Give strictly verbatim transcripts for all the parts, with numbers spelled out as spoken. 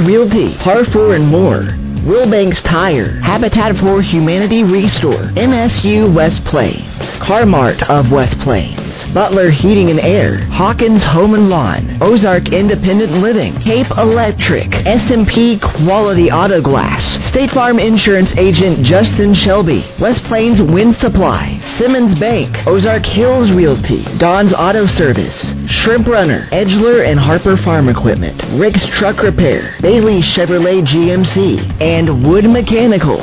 Realty, Harfor and more. Wilbanks Tire, Habitat for Humanity Restore, M S U West Plains, Car-Mart of West Plains, Butler Heating and Air, Hawkins Home and Lawn, Ozark Independent Living, Cape Electric, S and P Quality Auto Glass, State Farm Insurance Agent Justin Shelby, West Plains Wind Supply, Simmons Bank, Ozark Hills Realty, Don's Auto Service, Shrimp Runner, Edgeler and Harper Farm Equipment, Rick's Truck Repair, Bailey Chevrolet G M C, and Wood Mechanical.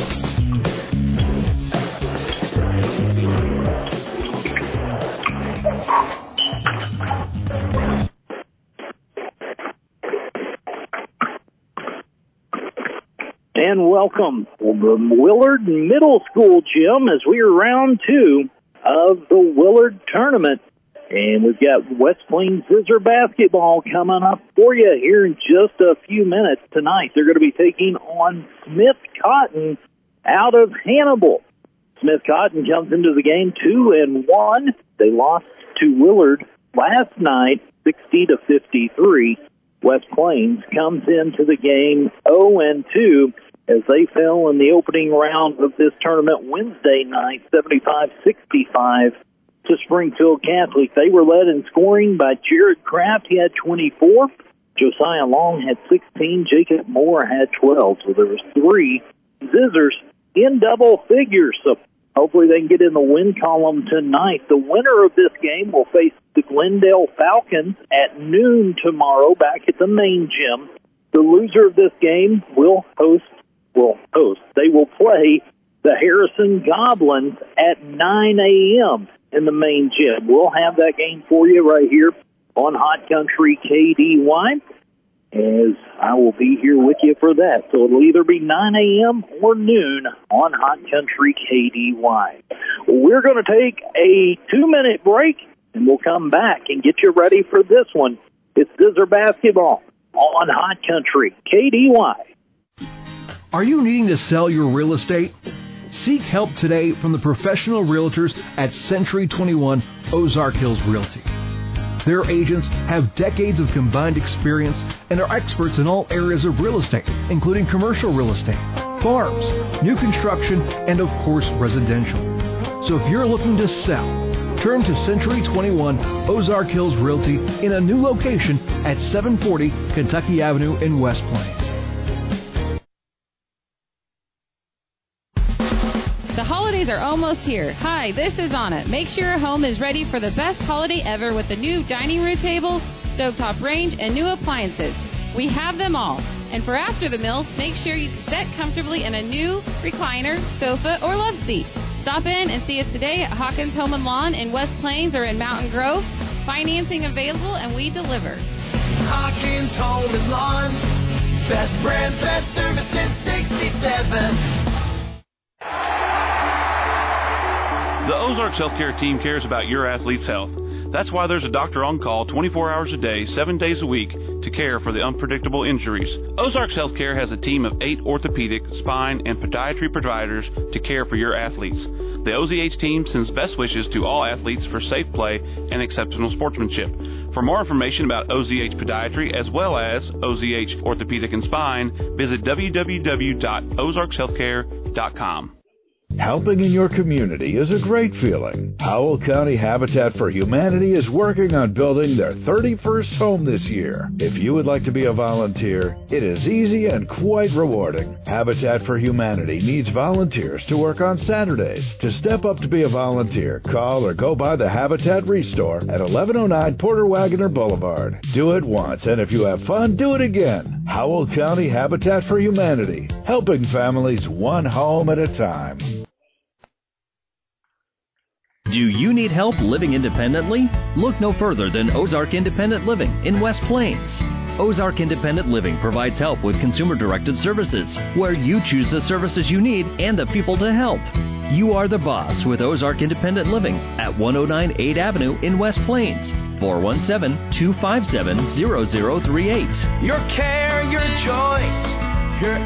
And welcome to the Willard Middle School Gym as we are round two of the Willard Tournament. And we've got West Plains Scissor basketball coming up for you here in just a few minutes tonight. They're going to be taking on Smith Cotton out of Hannibal. Smith Cotton comes into the game two and one. They lost to Willard last night, sixty to fifty-three. West Plains comes into the game oh and two as they fell in the opening round of this tournament Wednesday night, seventy-five sixty-five. To Springfield Catholic. They were led in scoring by Jared Kraft. He had twenty-four. Josiah Long had sixteen. Jacob Moore had twelve. So there was three Scissors in double figures. So hopefully they can get in the win column tonight. The winner of this game will face the Glendale Falcons at noon tomorrow back at the main gym. The loser of this game will host, will host. They will play the Harrison Goblins at nine a.m. in the main gym. We'll have that game for you right here on Hot Country K D Y, as I will be here with you for that. So it'll either be nine a.m. or noon on Hot Country K D Y. We're going to take a two-minute break, and we'll come back and get you ready for this one. It's Scissor Basketball on Hot Country K D Y. Are you needing to sell your real estate? Seek help today from the professional realtors at Century twenty-one Ozark Hills Realty. Their agents have decades of combined experience and are experts in all areas of real estate, including commercial real estate, farms, new construction, and of course residential. So if you're looking to sell, turn to Century twenty-one Ozark Hills Realty in a new location at seven forty Kentucky Avenue in West Plains. The holidays are almost here. Hi, this is Anna. Make sure your home is ready for the best holiday ever with the new dining room table, stovetop range, and new appliances. We have them all. And for after the meal, make sure you sit comfortably in a new recliner, sofa, or love seat. Stop in and see us today at Hawkins Home and Lawn in West Plains or in Mountain Grove. Financing available, and we deliver. Hawkins Home and Lawn. Best brands, best service since sixty-seven. The Ozarks Healthcare team cares about your athlete's health. That's why there's a doctor on call twenty-four hours a day, seven days a week to care for the unpredictable injuries. Ozarks Healthcare has a team of eight orthopedic, spine, and podiatry providers to care for your athletes. The O Z H team sends best wishes to all athletes for safe play and exceptional sportsmanship. For more information about O Z H Podiatry as well as O Z H Orthopedic and Spine, visit w w w dot ozarks healthcare dot com. Helping in your community is a great feeling. Howell County Habitat for Humanity is working on building their thirty-first home this year. If you would like to be a volunteer, it is easy and quite rewarding. Habitat for Humanity needs volunteers to work on Saturdays. To step up to be a volunteer, call or go by the Habitat Restore at eleven oh nine Porter Wagoner Boulevard. Do it once, and if you have fun, do it again. Howell County Habitat for Humanity, helping families one home at a time. Do you need help living independently? Look no further than Ozark Independent Living in West Plains. Ozark Independent Living provides help with consumer-directed services, where you choose the services you need and the people to help. You are the boss with Ozark Independent Living at one oh nine eighth Avenue in West Plains. four one seven, two five seven, zero zero three eight. Your care, your choice, your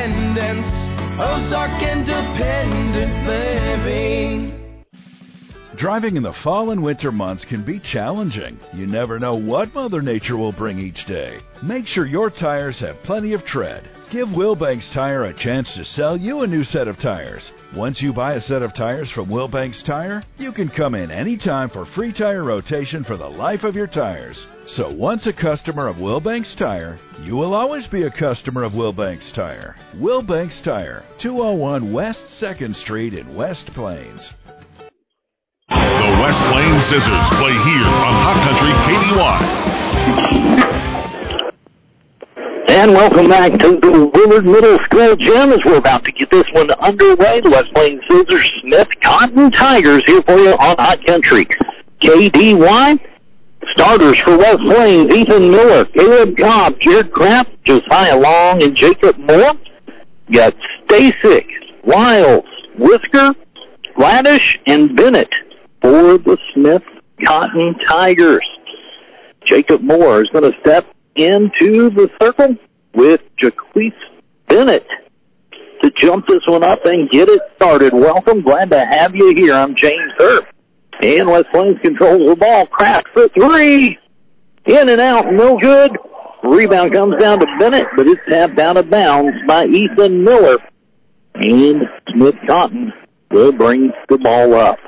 independence. Ozark Independent Living. Driving in the fall and winter months can be challenging. You never know what Mother Nature will bring each day. Make sure your tires have plenty of tread. Give Wilbanks Tire a chance to sell you a new set of tires. Once you buy a set of tires from Wilbanks Tire, you can come in anytime for free tire rotation for the life of your tires. So once a customer of Wilbanks Tire, you will always be a customer of Wilbanks Tire. Wilbanks Tire, two oh one West second Street in West Plains. The West Plains Scissors play here on Hot Country K D Y. And welcome back to the Willard Middle School Gym as we're about to get this one underway. The West Plains Scissors Smith Cotton Tigers here for you on Hot Country K D Y. Starters for West Plains, Ethan Miller, Caleb Cobb, Jared Kraft, Josiah Long, and Jacob Moore. You got Stasic, Wiles, Whisker, Gladish, and Bennett for the Smith Cotton Tigers. Jacob Moore is going to step into the circle with Jaquise Bennett to jump this one up and get it started. Welcome. Glad to have you here. I'm James Hurd. And West Plains controls the ball. Kraft for three. In and out. No good. Rebound comes down to Bennett, but it's tapped out of bounds by Ethan Miller. And Smith Cotton will bring the ball up.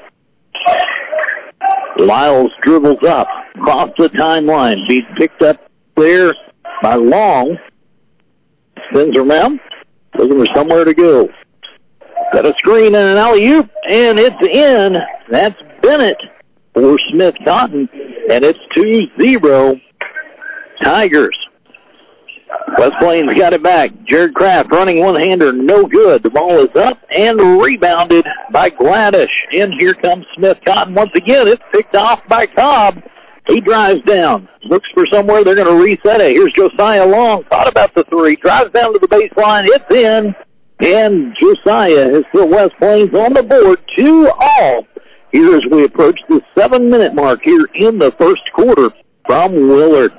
Lyles dribbles up, across the timeline. He's picked up there by Long. Spins around, looking for somewhere to go. Got a screen and an alley-oop, and it's in. That's Bennett for Smith Cotton, and it's two zero Tigers. West Plains got it back. Jared Kraft running one-hander, no good. The ball is up and rebounded by Gladish. And here comes Smith Cotton once again. It's picked off by Cobb. He drives down, looks for somewhere. They're going to reset it. Here's Josiah Long. Thought about the three. Drives down to the baseline. It's in. And Josiah has put West Plains on the board. Two all. Here as we approach the seven-minute mark here in the first quarter from Willard.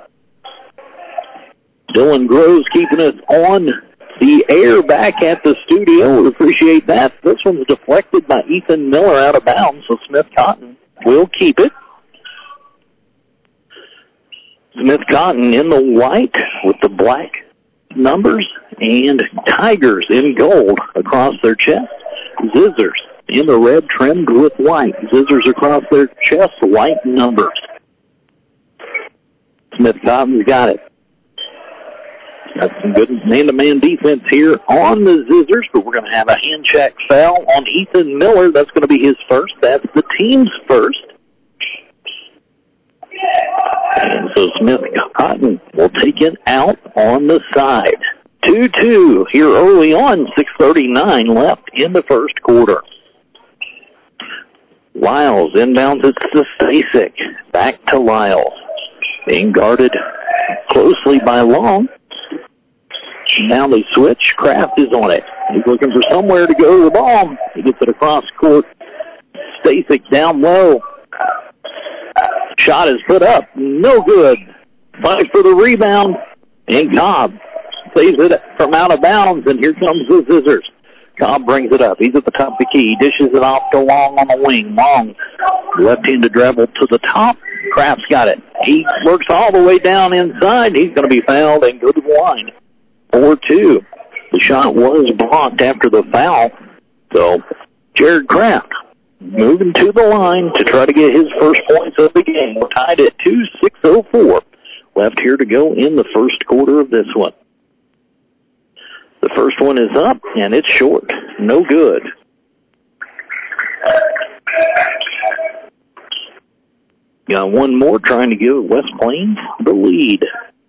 Dylan Groves keeping us on the air back at the studio. We appreciate that. This one's deflected by Ethan Miller out of bounds, so Smith Cotton will keep it. Smith Cotton in the white with the black numbers and Tigers in gold across their chest. Scissors in the red trimmed with white. Scissors across their chest, white numbers. Smith Cotton's got it. Got some good man-to-man defense here on the Scissors, but we're going to have a hand check foul on Ethan Miller. That's going to be his first. That's the team's first. And so Smith Cotton will take it out on the side. two two here early on, six thirty-nine left in the first quarter. Lyles inbounds it to Stasic. Back to Lyles. Being guarded closely by Long. Now they switch. Kraft is on it. He's looking for somewhere to go to the ball. He gets it across court. Stasic down low. Shot is put up. No good. Fight for the rebound. And Cobb saves it from out of bounds. And here comes the Scissors. Cobb brings it up. He's at the top of the key. He dishes it off to Long on the wing. Long, left-handed dribble to the top. Kraft's got it. He works all the way down inside. He's going to be fouled and go to the line. four two. The shot was blocked after the foul. So Jared Kraft moving to the line to try to get his first points of the game. We're tied at two, six oh four. Left here to go in the first quarter of this one. The first one is up, and it's short. No good. Got one more trying to give West Plains the lead.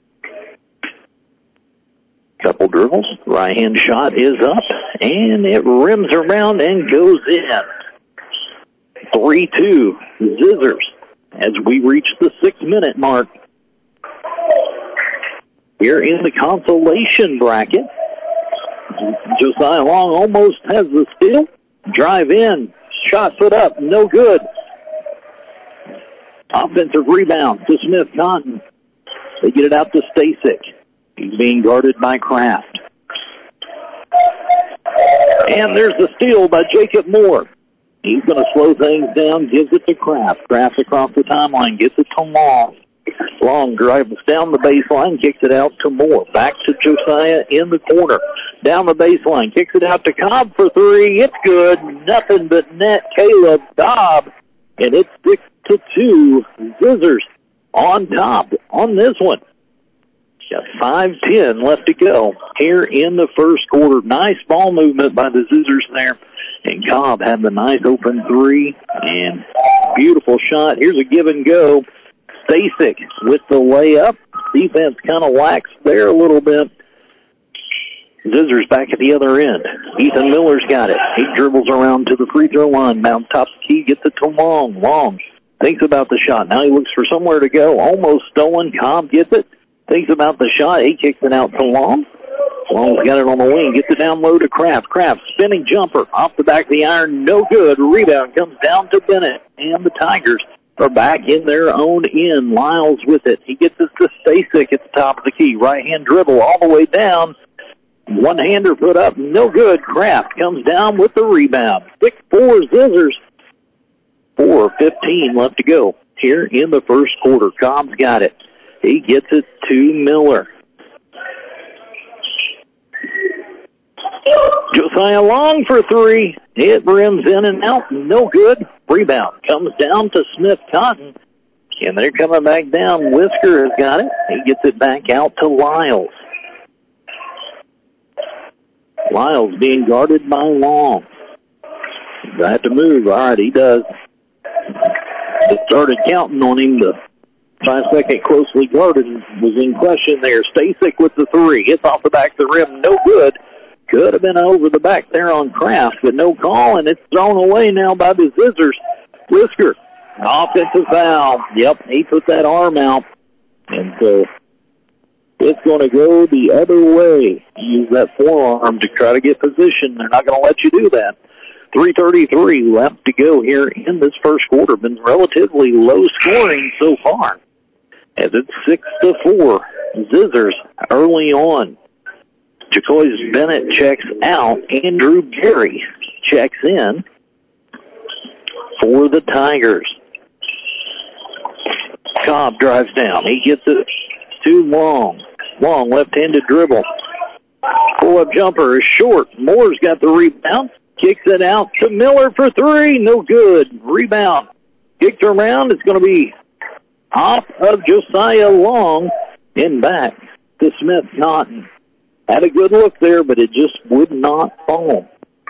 Couple dribbles. Right-hand shot is up, and it rims around and goes in. three two, Scissors, as we reach the six-minute mark. Here in the consolation bracket. Josiah Long almost has the steal. Drive in. Shot put up. No good. Offensive rebound to Smith Cotton. They get it out to Stasic. He's being guarded by Kraft. And there's the steal by Jacob Moore. He's going to slow things down, gives it to Kraft. Kraft across the timeline, gets it to Long. Long drives down the baseline, kicks it out to Moore. Back to Josiah in the corner. Down the baseline, kicks it out to Cobb for three. It's good. Nothing but net. Caleb Cobb. And it's six to two. Scissors on top on this one. Got five ten left to go here in the first quarter. Nice ball movement by the Scissors there. And Cobb had the nice open three. And beautiful shot. Here's a give and go. Stasic with the layup. Defense kind of lax there a little bit. Scissors back at the other end. Ethan Miller's got it. He dribbles around to the free throw line. Mount top key, gets it to Long. Long thinks about the shot. Now he looks for somewhere to go. Almost stolen. Cobb gets it. Thinks about the shot. He kicks it out to Long. Long's got it on the wing. Gets it down low to Kraft. Kraft spinning jumper off the back of the iron. No good. Rebound comes down to Bennett. And the Tigers are back in their own end. Lyles with it. He gets it to Stasic at the top of the key. Right-hand dribble all the way down. One-hander put up. No good. Kraft comes down with the rebound. six four Scissors. four fifteen left to go here in the first quarter. Cobb's got it. He gets it to Miller. Josiah Long for three. It rims in and out. No good. Rebound comes down to Smith Cotton. And they're coming back down. Whisker has got it. He gets it back out to Lyles. Lyles being guarded by Long. He'll have to move. All right, he does. They started counting on him. The five-second closely guarded was in question there. Stasic with the three. Hits off the back of the rim. No good. Could have been over the back there on Kraft, but no call, and it's thrown away now by the Scissors. Whisker, offensive foul. Yep, he put that arm out, and so it's going to go the other way. Use that forearm to try to get position. They're not going to let you do that. three thirty-three left to go here in this first quarter. Been relatively low scoring so far, as it's six to four. Scissors early on. Jacoy's Bennett checks out. Andrew Gary checks in for the Tigers. Cobb drives down. He gets it to Long. Long left-handed dribble. Pull-up jumper is short. Moore's got the rebound. Kicks it out to Miller for three. No good. Rebound. Kicked around. It's going to be off of Josiah Long and back to Smith Cotton. Had a good look there, but it just would not fall.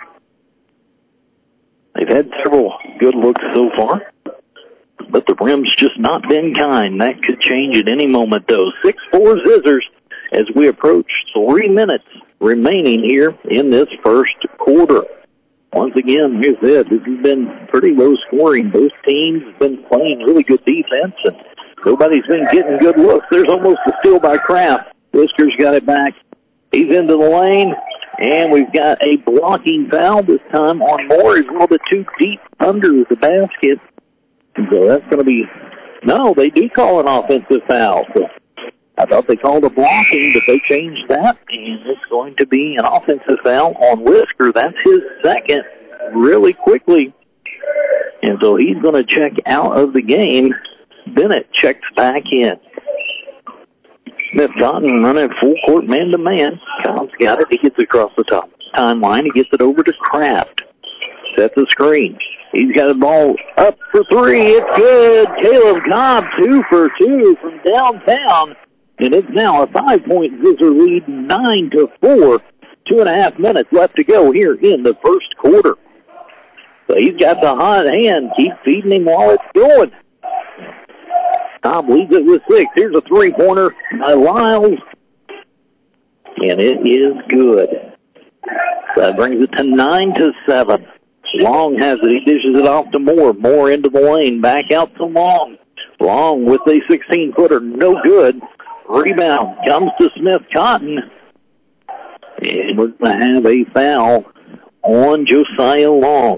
They've had several good looks so far, but the rim's just not been kind. That could change at any moment, though. six four Scissors as we approach three minutes remaining here in this first quarter. Once again, here's it. This has been pretty low scoring. Both teams have been playing really good defense, and nobody's been getting good looks. There's almost a steal by Kraft. Whisker's got it back. He's into the lane, and we've got a blocking foul this time on Moore. He's a little bit too deep under the basket. So that's going to be, no, they do call an offensive foul. So I thought they called a blocking, but they changed that, and it's going to be an offensive foul on Whisker. That's his second really quickly. And so he's going to check out of the game. Bennett checks back in. Smith Cotton running full court man-to-man. Cobb's got it. He gets it across the top timeline. He gets it over to Kraft. Sets a screen. He's got the ball up for three. It's good. Caleb Cobb, two for two from downtown. And it's now a five-point Scissor lead, nine to four. Two and a half minutes left to go here in the first quarter. So he's got the hot hand. Keep feeding him while it's going. Cobb leads it with six. Here's a three-pointer by Lyles. And it is good. That brings it to nine to seven. Long has it. He dishes it off to Moore. Moore into the lane. Back out to Long. Long with a sixteen-footer. No good. Rebound comes to Smith Cotton. And we're going to have a foul on Josiah Long.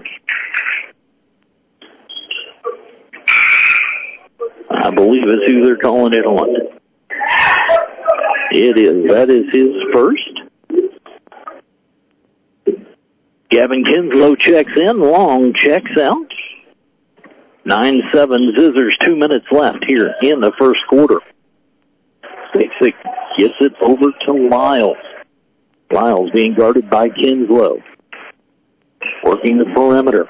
I believe it's who they're calling it on. It is. That is his first. Gavin Kinslow checks in. Long checks out. nine seven Scissors, two minutes left here in the first quarter. Basic gets it over to Lyles. Lyles being guarded by Kinslow. Working the perimeter.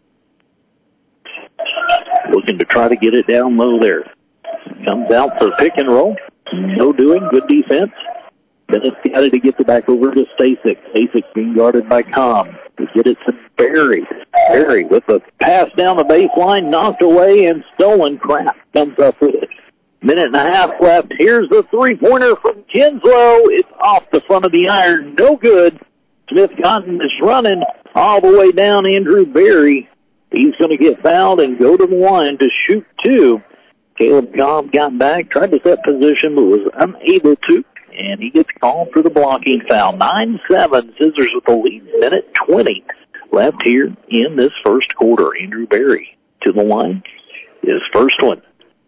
Looking to try to get it down low there. Comes out for pick and roll. No doing. Good defense. Bennett's got it to get it back over to Stasic. Stasic being guarded by Cobb. To get it to Barry. Barry with the pass down the baseline, knocked away and stolen. Kraft comes up with it. Minute and a half left. Here's the three-pointer from Kinslow. It's off the front of the iron. No good. Smith Cotton is running all the way down. Andrew Barry. He's going to get fouled and go to the line to shoot two. Caleb Cobb got back, tried to set position, but was unable to. And he gets called for the blocking foul. nine seven, Scissors with the lead. Minute twenty left here in this first quarter. Andrew Barry to the line. His first one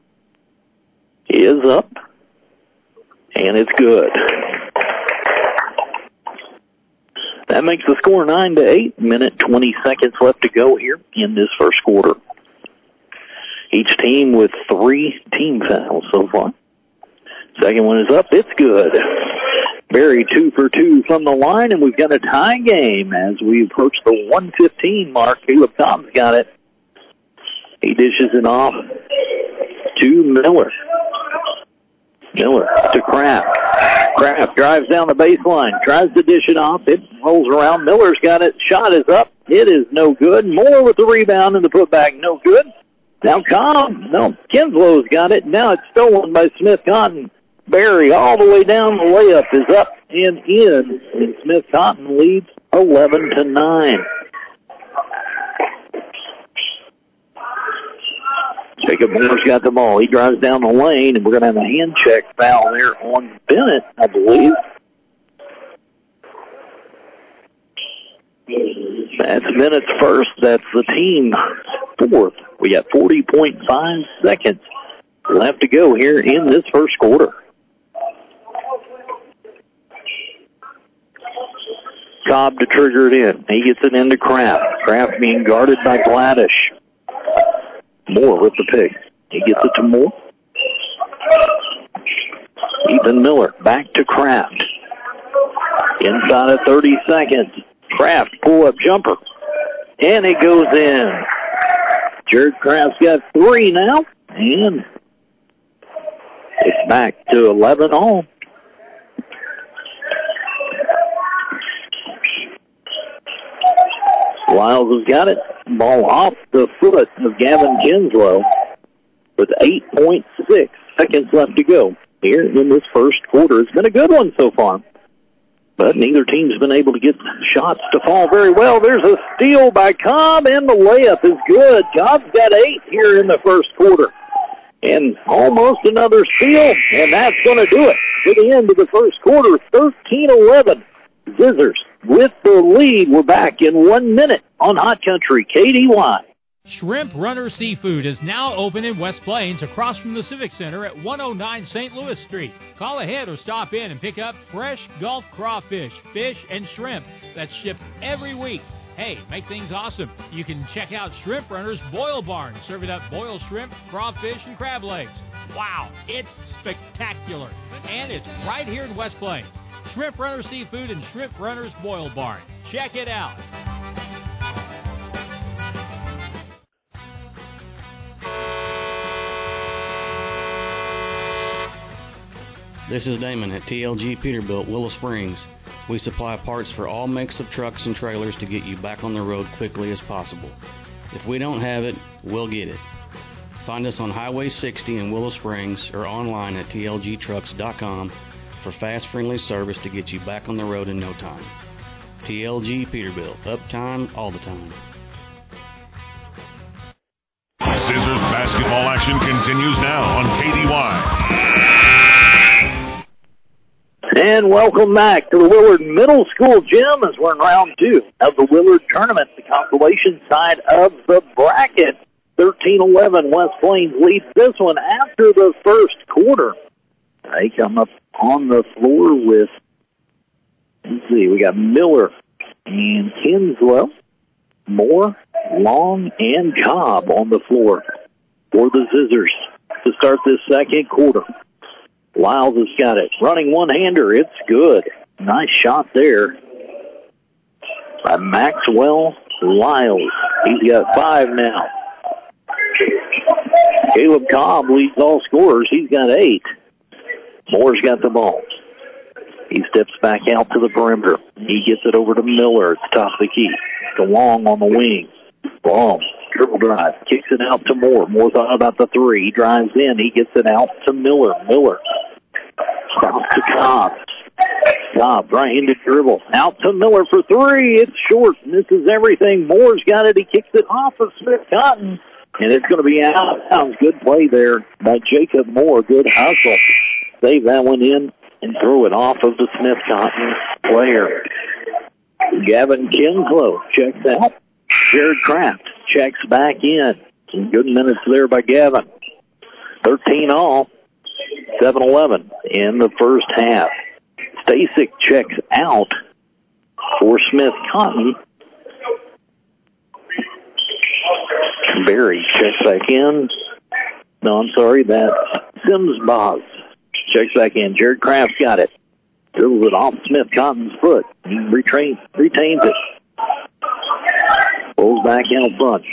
is up, and it's good. That makes the score nine to eight. Minute twenty seconds left to go here in this first quarter. Each team with three team fouls so far. Second one is up. It's good. Barry two for two from the line, and we've got a tie game as we approach the one fifteen mark. Caleb Cobb's got it. He dishes it off to Miller. Miller to Kraft. Kraft drives down the baseline, tries to dish it off. It rolls around. Miller's got it. Shot is up. It is no good. Moore with the rebound and the putback, no good. Now Cobb, no, Kinslow's got it. Now it's stolen by Smith Cotton. Barry all the way down. The layup is up and in, and Smith Cotton leads eleven to nine. Jacob Moore's got the ball. He drives down the lane, and we're going to have a hand check foul there on Bennett, I believe. That's Bennett's first. That's the team fourth. We got forty point five seconds left to go here in this first quarter. Cobb to trigger it in. He gets it into Kraft. Kraft being guarded by Gladish. Moore with the pick. He gets it to Moore. Ethan Miller back to Kraft. Inside of thirty seconds. Kraft pull-up jumper. And it goes in. Jared Kraft's got three now. And it's back to eleven all. Lyles has got it. Ball off the foot of Gavin Kinslow with eight point six seconds left to go here in this first quarter. It's been a good one so far, but neither team's been able to get shots to fall very well. There's a steal by Cobb, and the layup is good. Cobb's got eight here in the first quarter. And almost another steal, and that's going to do it to the end of the first quarter, thirteen eleven. Scissors with the lead. We're back in one minute on Hot Country K D Y. Shrimp Runner Seafood is now open in West Plains across from the Civic Center at one oh nine Saint Louis Street. Call ahead or stop in and pick up fresh Gulf crawfish, fish, and shrimp that's shipped every week. Hey, make things awesome. You can check out Shrimp Runner's Boil Barn, serving up boiled shrimp, crawfish, and crab legs. Wow, it's spectacular. And it's right here in West Plains. Shrimp Runner Seafood and Shrimp Runner's Boil Barn. Check it out. This is Damon at T L G Peterbilt, Willow Springs. We supply parts for all makes of trucks and trailers to get you back on the road quickly as possible. If we don't have it, we'll get it. Find us on Highway sixty in Willow Springs or online at T L G trucks dot com for fast, friendly service to get you back on the road in no time. T L G Peterbilt, uptime all the time. Scissors basketball action continues now on K D Y. And welcome back to the Willard Middle School Gym as we're in round two of the Willard Tournament, the consolation side of the bracket. thirteen eleven, West Plains leads this one after the first quarter. They come up on the floor with, let's see, we got Miller and Kinslow, Moore, Long, and Cobb on the floor for the Scissors to start this second quarter. Lyles has got it. Running one-hander. It's good. Nice shot there by Maxwell Lyles. He's got five now. Caleb Cobb leads all scorers. He's got eight. Moore's got the ball. He steps back out to the perimeter. He gets it over to Miller at the top of the key. To Long on the wing. Long. Dribble drive. Kicks it out to Moore. Moore thought about the three. He drives in. He gets it out to Miller. Miller. Stops to Cobb. Cobb, right-handed dribble. Out to Miller for three. It's short. Misses everything. Moore's got it. He kicks it off of Smith Cotton. And it's going to be out of bounds. Good play there by Jacob Moore. Good hustle. Save that one in and throw it off of the Smith Cotton player. Gavin Kinslow checks out. Jared Kraft checks back in. Some good minutes there by Gavin. thirteen all. seven eleven in the first half. Stasic checks out for Smith Cotton. Barry checks back in. No, I'm sorry, that's Sims Boggs. Checks back in. Jared Kraft's got it. Dribbles it off Smith Cotton's foot. He retrains, retains it. Pulls back out front.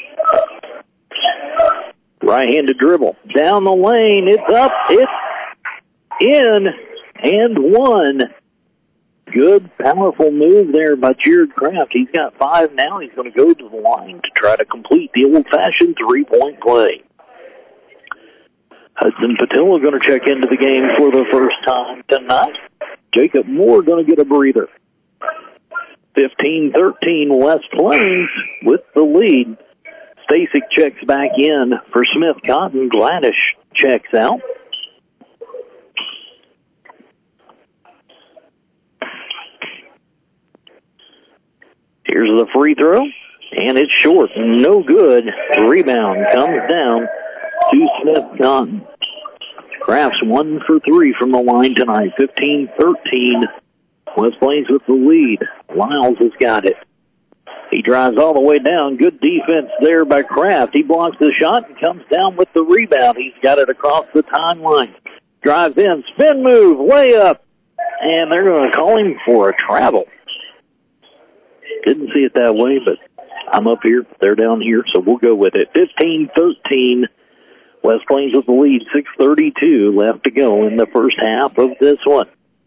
Right-handed dribble. Down the lane. It's up. It's in. And one. Good, powerful move there by Jared Kraft. He's got five now. He's going to go to the line to try to complete the old-fashioned three-point play. Hudson Patillo going to check into the game for the first time tonight. Jacob Moore going to get a breather. fifteen thirteen West Plains with the lead. Stasic checks back in for Smith Cotton. Gladish checks out. Here's the free throw, and it's short. No good. Rebound comes down to Smith Cotton. Crafts one for three from the line tonight. fifteen thirteen. West Plains with the lead. Lyles has got it. He drives all the way down. Good defense there by Kraft. He blocks the shot and comes down with the rebound. He's got it across the timeline. Drives in. Spin move. Layup. And they're going to call him for a travel. Didn't see it that way, but I'm up here. They're down here, so we'll go with it. fifteen thirteen. West Plains with the lead. six thirty-two left to go in the first half of this one.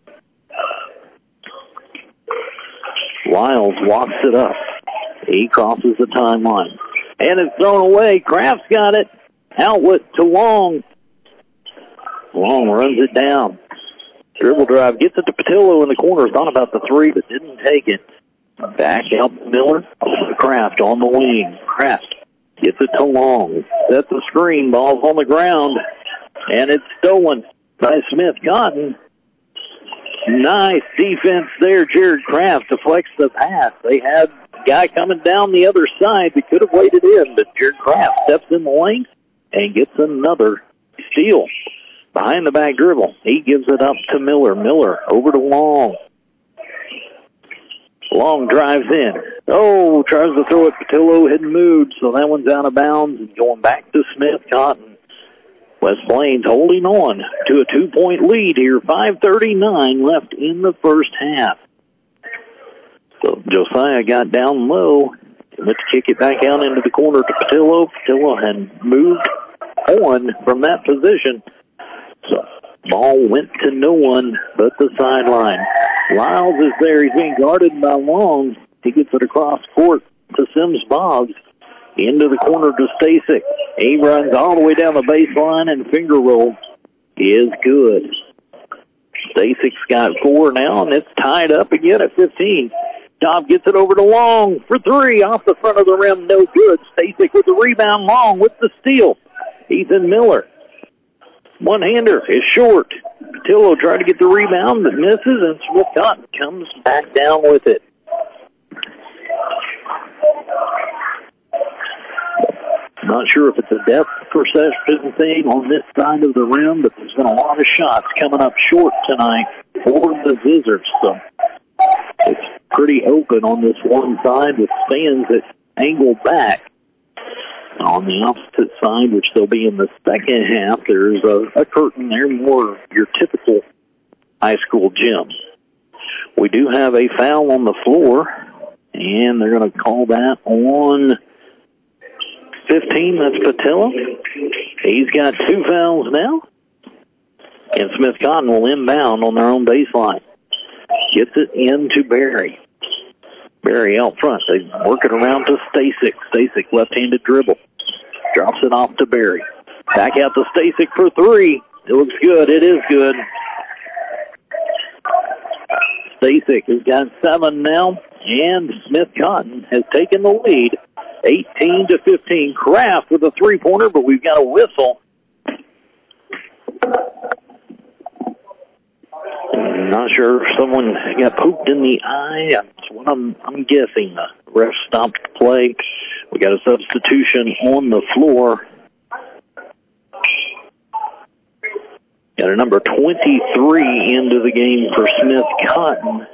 Lyles walks it up. He crosses the timeline. And it's thrown away. Kraft's got it. Outlet to Long. Long runs it down. Dribble drive. Gets it to Patillo in the corner. Thought about the three, but didn't take it. Back out Miller. Kraft on the wing. Kraft gets it to Long. Sets the screen. Ball's on the ground. And it's stolen by Smith Cotton. Nice defense there. Jared Kraft deflects the pass. They had a guy coming down the other side that could have waited in, but Jared Kraft steps in the lane and gets another steal. Behind the back dribble. He gives it up to Miller. Miller over to Long. Long drives in. Oh, tries to throw it. Patillo had moved, so that one's out of bounds and going back to Smith Cotton. West Plains holding on to a two-point lead here. five thirty-nine left in the first half. So Josiah got down low. Let's kick it back out into the corner to Patillo. Patillo had moved on from that position. So ball went to no one but the sideline. Lyles is there. He's being guarded by Long. He gets it across court to Sims Boggs. Into the corner to Stasic. He runs all the way down the baseline and finger roll is good. Stasic's got four now, and it's tied up again at fifteen. Dobb gets it over to Long for three. Off the front of the rim, no good. Stasic with the rebound. Long with the steal. Ethan Miller. One-hander is short. Patillo tried to get the rebound, but misses, and Smith Cotton comes back down with it. Not sure if it's a depth perception thing on this side of the rim, but there's been a lot of shots coming up short tonight for the Scissors. So it's pretty open on this one side with stands that angle back. On the opposite side, which they'll be in the second half, there's a, a curtain there, more your typical high school gym. We do have a foul on the floor, and they're going to call that on fifteen. That's Patella. He's got two fouls now, and Smith Cotton will inbound on their own baseline. Gets it into Barry. Barry out front. They work it around to Stasic. Stasic, left-handed dribble. Drops it off to Barry. Back out to Stasic for three. It looks good. It is good. Stasic has got seven now, and Smith Cotton has taken the lead, eighteen to fifteen. Kraft with a three-pointer, but we've got a whistle. I'm not sure if someone got pooped in the eye. That's what I'm, I'm guessing. The ref stopped play. We got a substitution on the floor. Got a number twenty-three into the game for Smith Cotton.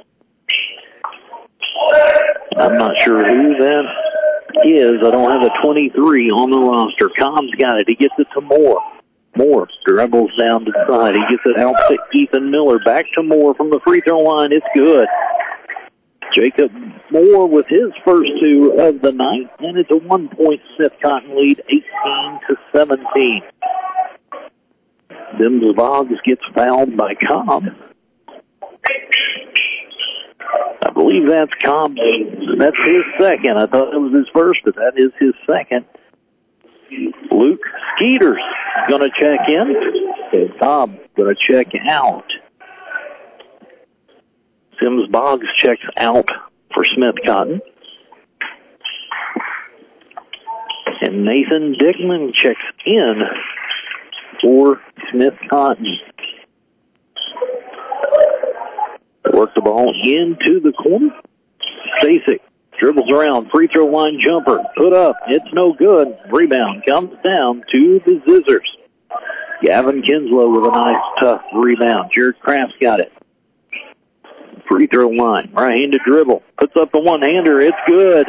I'm not sure who that is. I don't have a twenty-three on the roster. Cobb's got it. He gets it to Moore. Moore dribbles down to the side. He gets it out to Ethan Miller. Back to Moore from the free throw line. It's good. Jacob Moore with his first two of the night, and it's a one-point Smith Cotton lead, eighteen to seventeen. Dims Boggs gets fouled by Cobb. I believe that's Cobb's. That's his second. I thought it was his first, but that is his second. Luke Skeeters going to check in. And Cobb going to check out. Sims Boggs checks out for Smith Cotton. And Nathan Dickman checks in for Smith Cotton. Work the ball into the corner. Stasic dribbles around, free throw line jumper, put up, it's no good. Rebound comes down to the Zizzers. Gavin Kinslow with a nice, tough rebound. Jared Kraft's got it. Free throw line, right-handed dribble, puts up the one-hander, it's good.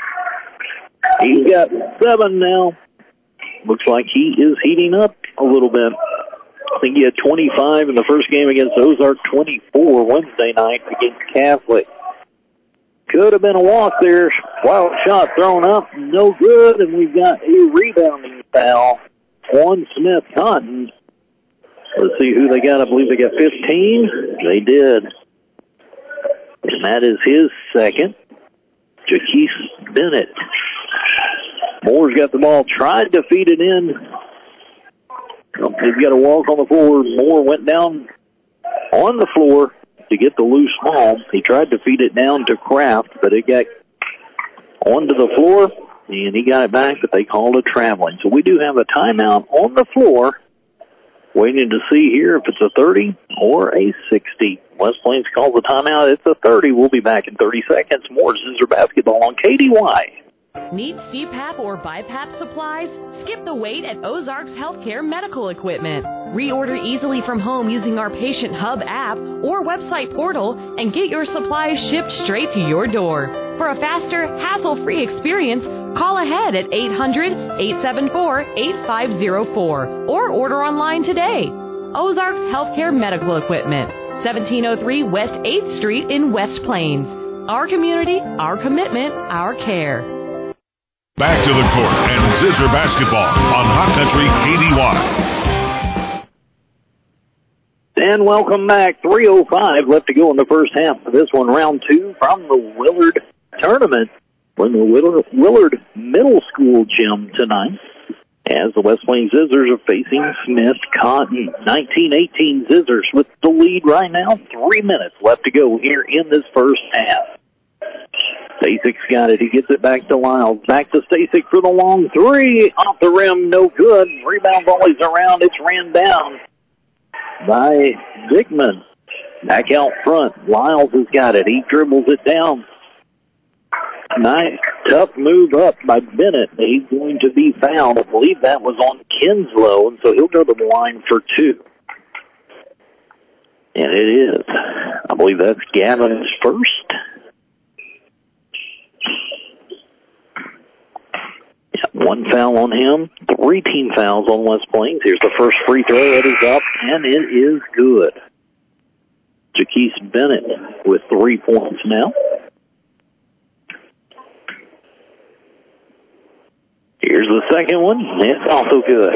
He's got seven now. Looks like he is heating up a little bit. I think he had twenty-five in the first game against Ozark, twenty-four Wednesday night against Catholic. Could have been a walk there. Wild shot thrown up, no good, and we've got a rebounding foul on Smith Cotton. Let's see who they got. I believe they got fifteen. They did. And that is his second. Jaquise Bennett. Moore's got the ball, tried to feed it in. He's got a walk on the floor. Moore went down on the floor to get the loose ball. He tried to feed it down to Kraft, but it got onto the floor, and he got it back, but they called it traveling. So we do have a timeout on the floor, waiting to see here if it's a thirty or a sixty. West Plains calls the timeout. It's a thirty. We'll be back in thirty seconds. More Zizzer basketball on K D Y. Need C PAP or BiPAP supplies? Skip the wait at Ozarks Healthcare Medical Equipment. Reorder easily from home using our Patient Hub app or website portal and get your supplies shipped straight to your door. For a faster, hassle-free experience, call ahead at eight hundred, eight seven four, eight five zero four or order online today. Ozarks Healthcare Medical Equipment, seventeen oh three West eighth Street in West Plains. Our community, our commitment, our care. Back to the court and Zizzer basketball on Hot Country K D Y. And welcome back. three oh five left to go in the first half of this one. Round two from the Willard tournament from the Willard, Willard Middle School gym tonight, as the West Plains Zizzers are facing Smith Cotton. nineteen eighteen Zizzers with the lead right now. Three minutes left to go here in this first half. Stasic's got it. He gets it back to Lyles. Back to Stasic for the long three. Off the rim, no good. Rebound volleys around. It's ran down by Dickman. Back out front. Lyles has got it. He dribbles it down. Nice, tough move up by Bennett. He's going to be fouled. I believe that was on Kinslow, and so he'll go to the line for two. And it is. I believe that's Gavin's first. One foul on him, three team fouls on West Plains. Here's the first free throw. It is up, and it is good. Jaquise Bennett with three points now. Here's the second one. It's also good.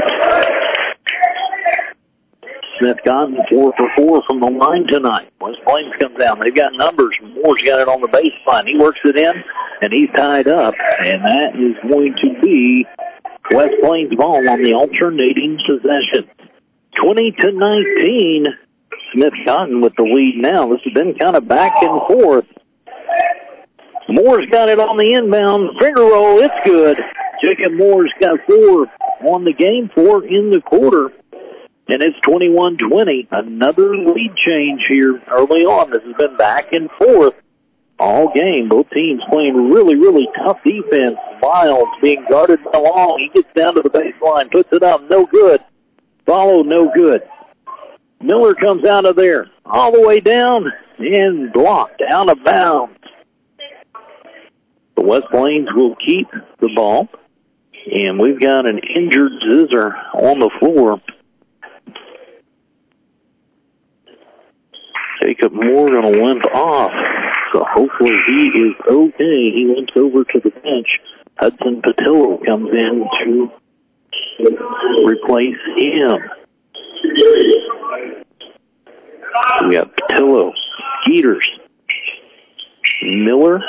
Smith Cotton four for four from the line tonight. West Plains comes down. They've got numbers. Moore's got it on the baseline. He works it in, and he's tied up. And that is going to be West Plains ball on the alternating possession. twenty to nineteen. Smith Cotton with the lead now. This has been kind of back and forth. Moore's got it on the inbound. Finger roll. It's good. Jacob Moore's got four on the game, four in the quarter. And it's twenty-one twenty. Another lead change here early on. This has been back and forth all game. Both teams playing really, really tough defense. Miles being guarded by Long. He gets down to the baseline, puts it up, no good. Follow, no good. Miller comes out of there, all the way down, and blocked out of bounds. The West Plains will keep the ball. And we've got an injured Zizzer on the floor. Jacob Moore going to limp off, so hopefully he is okay. He limps over to the bench. Hudson Patillo comes in to replace him. We got Patillo, Skeeters, Miller,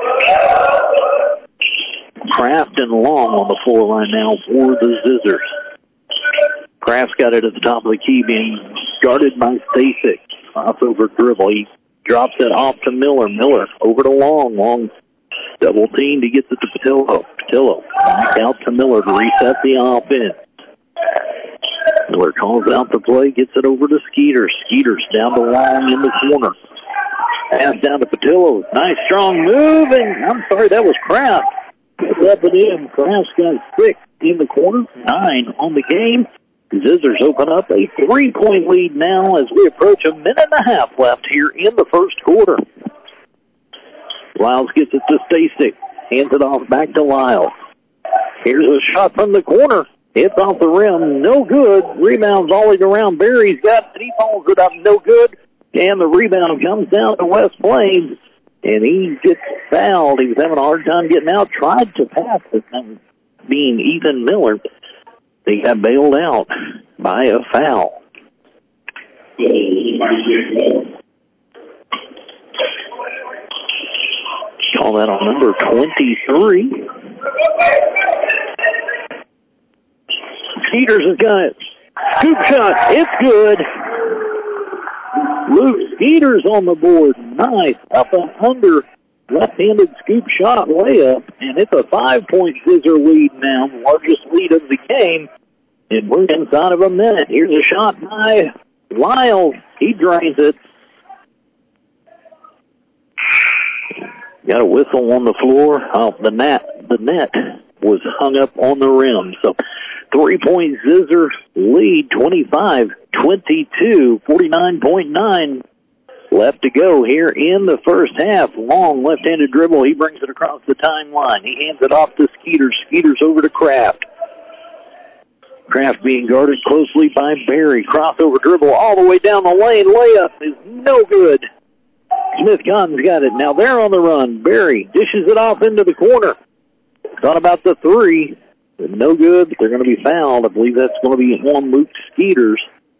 Kraft, and Long on the floor line now for the Zizzers. Kraft's got it at the top of the key, being guarded by Stasic. Crossover dribble. He drops it off to Miller. Miller over to Long. Long double team to get it to Patillo. Patillo back out to Miller to reset the offense. Miller calls out the play, gets it over to Skeeters. Skeeters down to Long in the corner. Pass down to Patillo. Nice strong move, and I'm sorry, that was Kraft. Puts up and in. Kraft's got six in the corner, nine on the game. Zizzers open up a three-point lead now as we approach a minute and a half left here in the first quarter. Lyles gets it to Stasic. Hands it off back to Lyles. Here's a shot from the corner. It's off the rim. No good. Rebounds all the way around. Barry's got it. He follows it up. No good. And the rebound comes down to West Plains. And he gets fouled. He was having a hard time getting out. Tried to pass it, being Ethan Miller. He got bailed out by a foul. Call that on number twenty-three. Skeeters has got it. Scoop shot. It's good. Luke Skeeters on the board. Nice. Up and under. Left-handed scoop shot layup, and it's a five-point Zizzer lead now, the largest lead of the game, and we're inside of a minute. Here's a shot by Lyles. He drains it. Got a whistle on the floor. Oh, the net, the net was hung up on the rim. So three-point Zizzer lead, twenty-five twenty-two, forty-nine point nine. Left to go here in the first half. Long left-handed dribble. He brings it across the timeline. He hands it off to Skeeters. Skeeters over to Kraft. Kraft being guarded closely by Barry. Crossover dribble all the way down the lane. Layup is no good. Smith Cotton's got it. Now they're on the run. Barry dishes it off into the corner. Thought about the three. But no good. They're going to be fouled. I believe that's going to be on Luke Skeeters.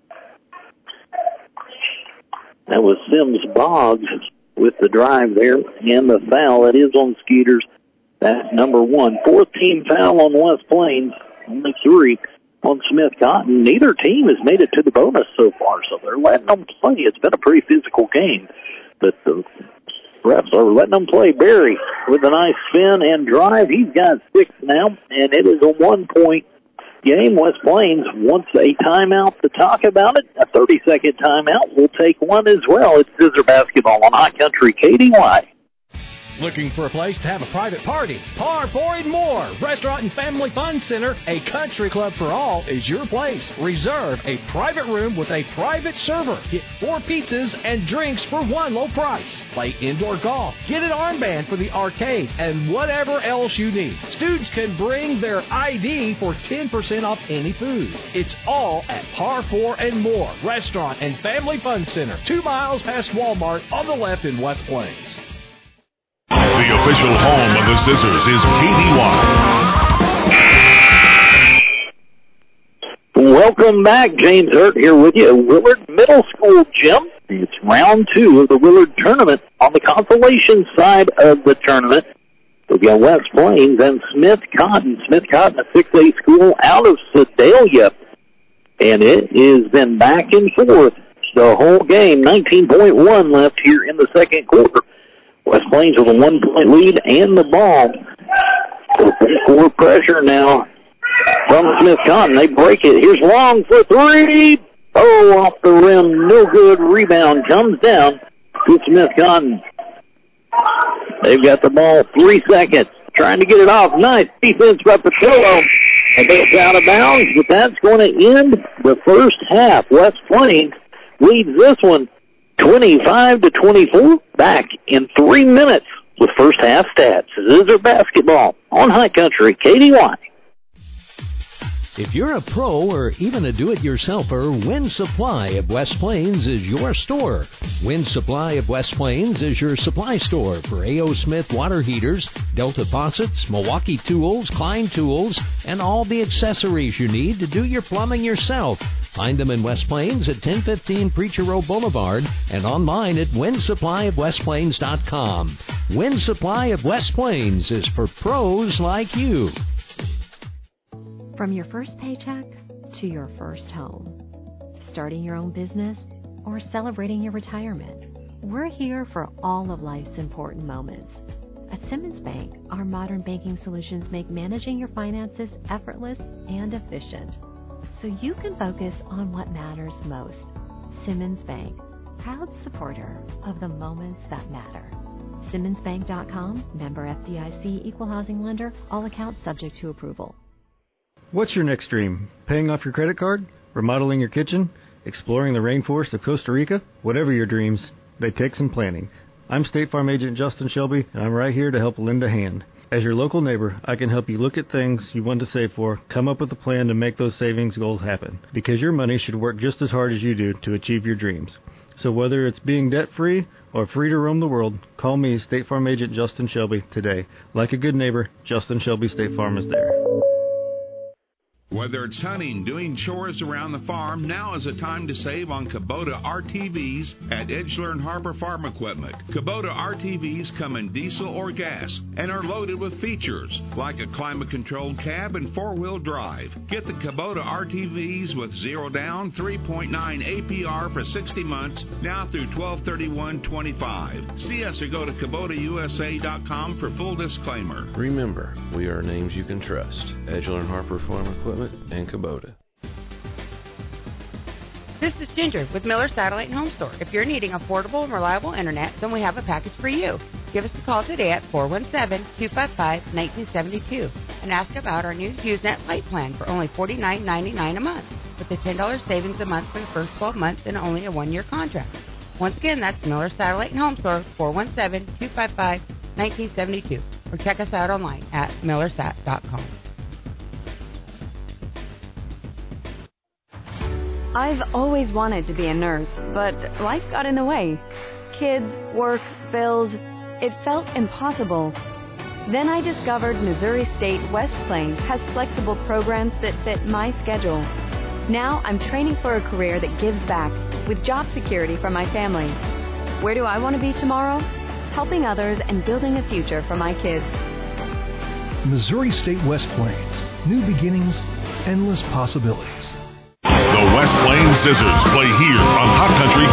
That was Sims Boggs with the drive there and the foul. It is on Skeeters. That's number one. Fourth team foul on West Plains. Only three on Smith Cotton. Neither team has made it to the bonus so far, so they're letting them play. It's been a pretty physical game, but the refs are letting them play. Barry with a nice spin and drive. He's got six now, and it is a one-point game. West Plains wants a timeout to talk about it. A thirty-second timeout. We'll take one as well. It's Zizzer basketball on High Country K D Y. Looking for a place to have a private party? Par four and More Restaurant and Family Fun Center, a country club for all, is your place. Reserve a private room with a private server. Get four pizzas and drinks for one low price. Play indoor golf. Get an armband for the arcade and whatever else you need. Students can bring their I D for ten percent off any food. It's all at Par four and More Restaurant and Family Fun Center, two miles past Walmart on the left in West Plains. The official home of the Scissors is K D Y. Welcome back. James Hurt here with you at Willard Middle School Gym. It's round two of the Willard tournament. On the consolation side of the tournament, we've got West Plains and Smith Cotton. Smith Cotton, a six A school out of Sedalia. And it has been back and forth the whole game. nineteen point one left here in the second quarter. West Plains with a one-point lead and the ball. Full pressure now from Smith Cotton. They break it. Here's Long for three. Oh, off the rim. No good. Rebound comes down to Smith Cotton. They've got the ball three seconds. Trying to get it off. Nice defense by Patillo. And it's out of bounds, but that's going to end the first half. West Plains leads this one twenty-five to twenty-four, back in three minutes with first half stats. Scissor basketball on High Country, K D Y. If you're a pro or even a do-it-yourselfer, Wind Supply of West Plains is your store. Wind Supply of West Plains is your supply store for A O. Smith water heaters, Delta faucets, Milwaukee tools, Klein tools, and all the accessories you need to do your plumbing yourself. Find them in West Plains at ten fifteen Preacher Row Boulevard and online at wind supply of west plains dot com. Wind Supply of West Plains is for pros like you. From your first paycheck to your first home, starting your own business, or celebrating your retirement, we're here for all of life's important moments. At Simmons Bank, our modern banking solutions make managing your finances effortless and efficient, so you can focus on what matters most. Simmons Bank, proud supporter of the moments that matter. Simmons Bank dot com, member F D I C, equal housing lender, all accounts subject to approval. What's your next dream? Paying off your credit card? Remodeling your kitchen? Exploring the rainforest of Costa Rica? Whatever your dreams, they take some planning. I'm State Farm Agent Justin Shelby, and I'm right here to help lend a hand. As your local neighbor, I can help you look at things you want to save for, come up with a plan to make those savings goals happen, because your money should work just as hard as you do to achieve your dreams. So whether it's being debt-free or free to roam the world, call me, State Farm Agent Justin Shelby, today. Like a good neighbor, Justin Shelby State Farm is there. Whether it's hunting, doing chores around the farm, now is a time to save on Kubota R T Vs at Edgeler and Harbor Farm Equipment. Kubota R T Vs come in diesel or gas and are loaded with features like a climate-controlled cab and four-wheel drive. Get the Kubota R T Vs with zero down, three point nine A P R for sixty months, now through twelve thirty-one twenty-five. See us or go to Kubota U S A dot com for full disclaimer. Remember, we are names you can trust. Edgeler and Harper Farm Equipment and Kubota. This is Ginger with Miller Satellite and Home Store. If you're needing affordable and reliable internet, then we have a package for you. Give us a call today at four one seven, two five five, one nine seven two and ask about our new HughesNet Light plan for only forty-nine ninety-nine a month, with a ten dollars savings a month for the first twelve months and only a one-year contract. Once again, that's Miller Satellite and Home Store, four one seven, two five five, one nine seven two, or check us out online at miller sat dot com. I've always wanted to be a nurse, but life got in the way. Kids, work, bills, it felt impossible. Then I discovered Missouri State West Plains has flexible programs that fit my schedule. Now I'm training for a career that gives back, with job security for my family. Where do I want to be tomorrow? Helping others and building a future for my kids. Missouri State West Plains. New beginnings, endless possibilities. The West Plains Scissors play here on Hot Country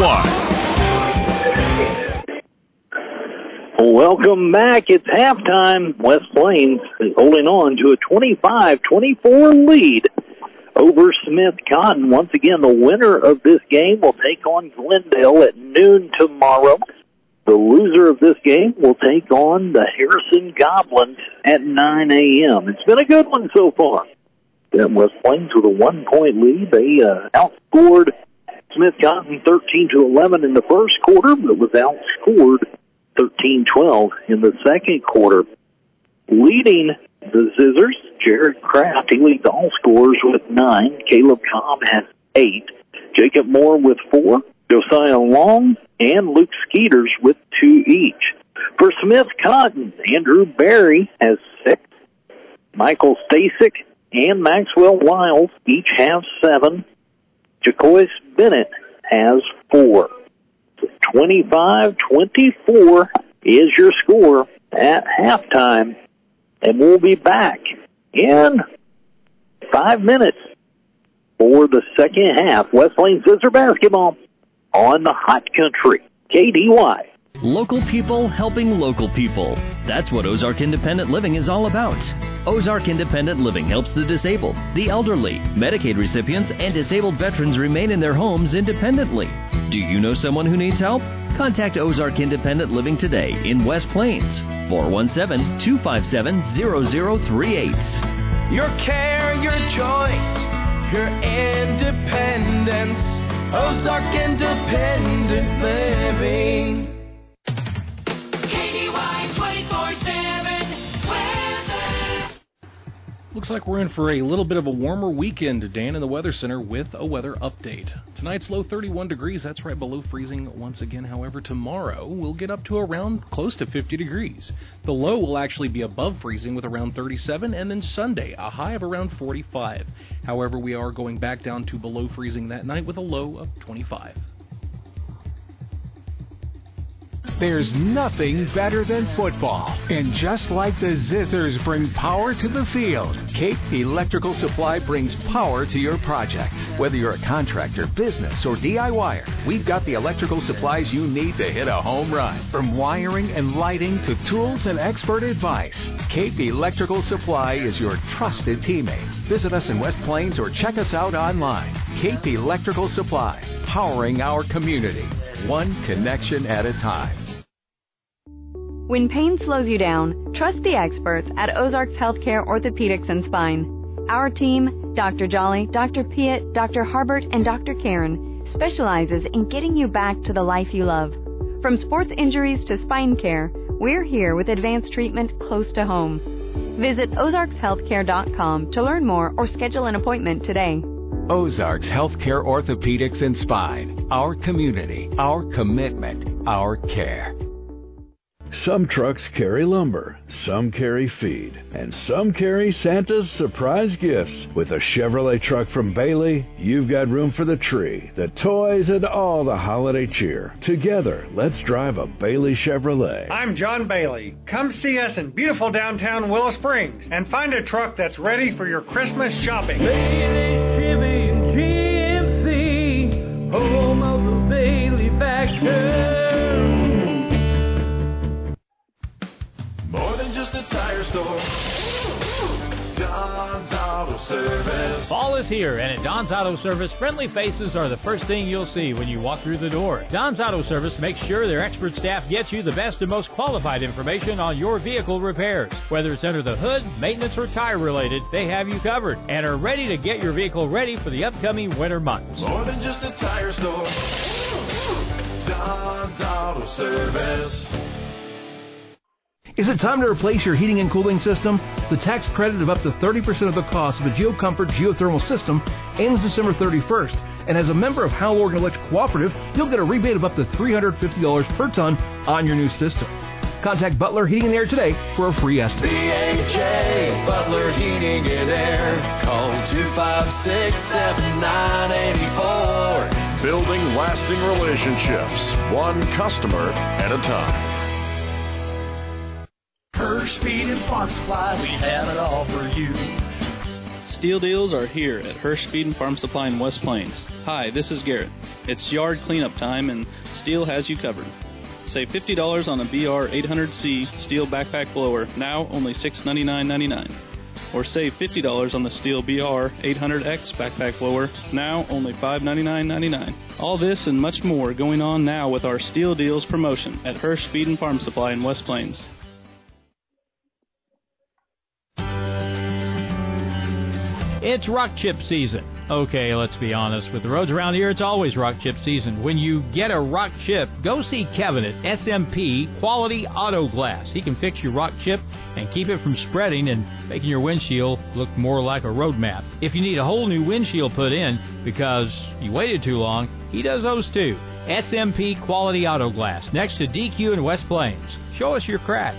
K D Y. Welcome back. It's halftime. West Plains is holding on to a twenty-five twenty-four lead over Smith Cotton. Once again, the winner of this game will take on Glendale at noon tomorrow. The loser of this game will take on the Harrison Goblins at nine a.m. It's been a good one so far. Then West Plains with a one-point lead. They uh, outscored Smith Cotton thirteen to eleven in the first quarter, but was outscored thirteen twelve in the second quarter. Leading the Scissors, Jared Kraft, he leads all scorers with nine. Caleb Cobb has eight. Jacob Moore with four. Josiah Long and Luke Skeeters with two each. For Smith Cotton, Andrew Berry has six. Michael Stasic and Maxwell Wiles each have seven. Jacoyce Bennett has four. So twenty-five twenty-four is your score at halftime. And we'll be back in five minutes for the second half. West Plains Scissor basketball on the Hot Country, K D Y. Local people helping local people. That's what Ozark Independent Living is all about. Ozark Independent Living helps the disabled, the elderly, Medicaid recipients, and disabled veterans remain in their homes independently. Do you know someone who needs help? Contact Ozark Independent Living today in West Plains, four one seven, two five seven, zero zero three eight. Your care, your choice, your independence. Ozark Independent Living. K D Y twenty-four seven weather. Looks like we're in for a little bit of a warmer weekend, Dan, in the Weather Center with a weather update. Tonight's low thirty-one degrees. That's right below freezing once again. However, tomorrow we'll get up to around close to fifty degrees. The low will actually be above freezing with around thirty-seven, and then Sunday, a high of around forty-five. However, we are going back down to below freezing that night with a low of twenty-five. There's nothing better than football. And just like the Zizzers bring power to the field, Cape Electrical Supply brings power to your projects. Whether you're a contractor, business, or DIYer, we've got the electrical supplies you need to hit a home run. From wiring and lighting to tools and expert advice, Cape Electrical Supply is your trusted teammate. Visit us in West Plains or check us out online. Cape Electrical Supply, powering our community, one connection at a time. When pain slows you down, trust the experts at Ozarks Healthcare Orthopedics and Spine. Our team, Doctor Jolly, Doctor Piet, Doctor Harbert, and Doctor Karen, specializes in getting you back to the life you love. From sports injuries to spine care, we're here with advanced treatment close to home. Visit ozarks healthcare dot com to learn more or schedule an appointment today. Ozarks Healthcare Orthopedics and Spine. Our community, our commitment, our care. Some trucks carry lumber, some carry feed, and some carry Santa's surprise gifts. With a Chevrolet truck from Bailey, you've got room for the tree, the toys, and all the holiday cheer. Together, let's drive a Bailey Chevrolet. I'm John Bailey. Come see us in beautiful downtown Willow Springs and find a truck that's ready for your Christmas shopping. Bailey Chevy and G M C, home of the Bailey factor. More than just a tire store. Don's Auto Service. Fall is here, and at Don's Auto Service, friendly faces are the first thing you'll see when you walk through the door. Don's Auto Service makes sure their expert staff gets you the best and most qualified information on your vehicle repairs. Whether it's under the hood, maintenance, or tire related, they have you covered and are ready to get your vehicle ready for the upcoming winter months. More than just a tire store. Don's Auto Service. Is it time to replace your heating and cooling system? The tax credit of up to thirty percent of the cost of a GeoComfort geothermal system ends December thirty-first. And as a member of Howell Oregon Electric Cooperative, you'll get a rebate of up to three hundred fifty dollars per ton on your new system. Contact Butler Heating and Air today for a free estimate. B H A, Butler Heating and Air. Call two five six, seven nine eight four. Building lasting relationships, one customer at a time. Hirsch Feed and Farm Supply, we have it all for you. Steel deals are here at Hirsch Feed and Farm Supply in West Plains. Hi, this is Garrett. It's yard cleanup time, and Steel has you covered. Save fifty dollars on a B R eight hundred C Steel backpack blower, now only six hundred ninety-nine dollars and ninety-nine cents. Or save fifty dollars on the Stihl B R eight hundred X backpack blower, now only five ninety-nine ninety-nine. All this and much more going on now with our Stihl Deals promotion at Hirsch Feed and Farm Supply in West Plains. It's rock chip season. Okay, let's be honest. With the roads around here, it's always rock chip season. When you get a rock chip, go see Kevin at S M P Quality Auto Glass. He can fix your rock chip and keep it from spreading and making your windshield look more like a road map. If you need a whole new windshield put in because you waited too long, he does those too. S M P Quality Auto Glass, next to D Q in West Plains. Show us your crack.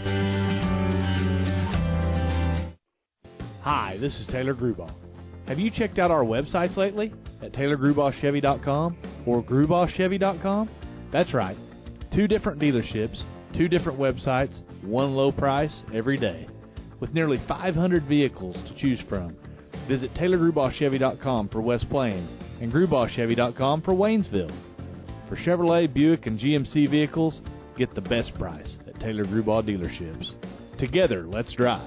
Hi, this is Taylor Grubaugh. Have you checked out our websites lately at Taylor Grubaugh Chevy dot com or Grubaugh Chevy dot com? That's right. Two different dealerships, two different websites, one low price every day. With nearly five hundred vehicles to choose from, visit Taylor Grubaugh Chevy dot com for West Plains and Grubaugh Chevy dot com for Waynesville. For Chevrolet, Buick, and G M C vehicles, get the best price at Taylor Grubaugh dealerships. Together, let's drive.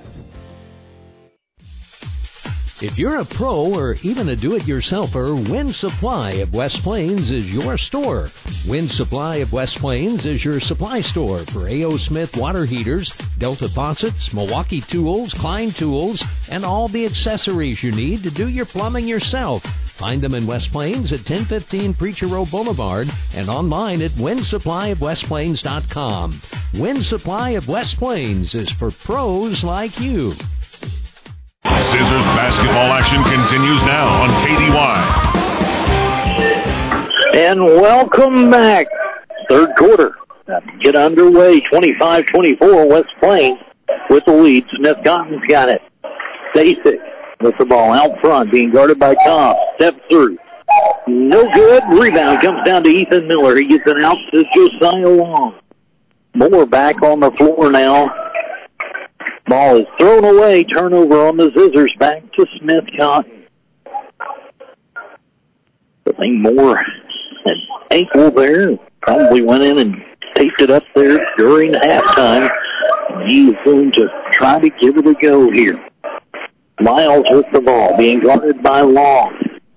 If you're a pro or even a do-it-yourselfer, Wind Supply of West Plains is your store. Wind Supply of West Plains is your supply store for A O. Smith water heaters, Delta faucets, Milwaukee tools, Klein tools, and all the accessories you need to do your plumbing yourself. Find them in West Plains at ten fifteen Preacher Row Boulevard and online at wind supply of west plains dot com. Wind Supply of West Plains is for pros like you. Scissors basketball action continues now on K D Y. And welcome back. Third quarter. Get underway. twenty-five twenty-four West Plains with the lead. Smith Cotton's got it. Basic with the ball out front, being guarded by Cobb. Step through. No good. Rebound comes down to Ethan Miller. He gets it out to Josiah Long. Moore back on the floor now. Ball is thrown away. Turnover on the Scissors. Back to Smith Cotton. I think Moore had ankle there. Probably went in and taped it up there during halftime. He's going to try to give it a go here. Miles with the ball, being guarded by Long.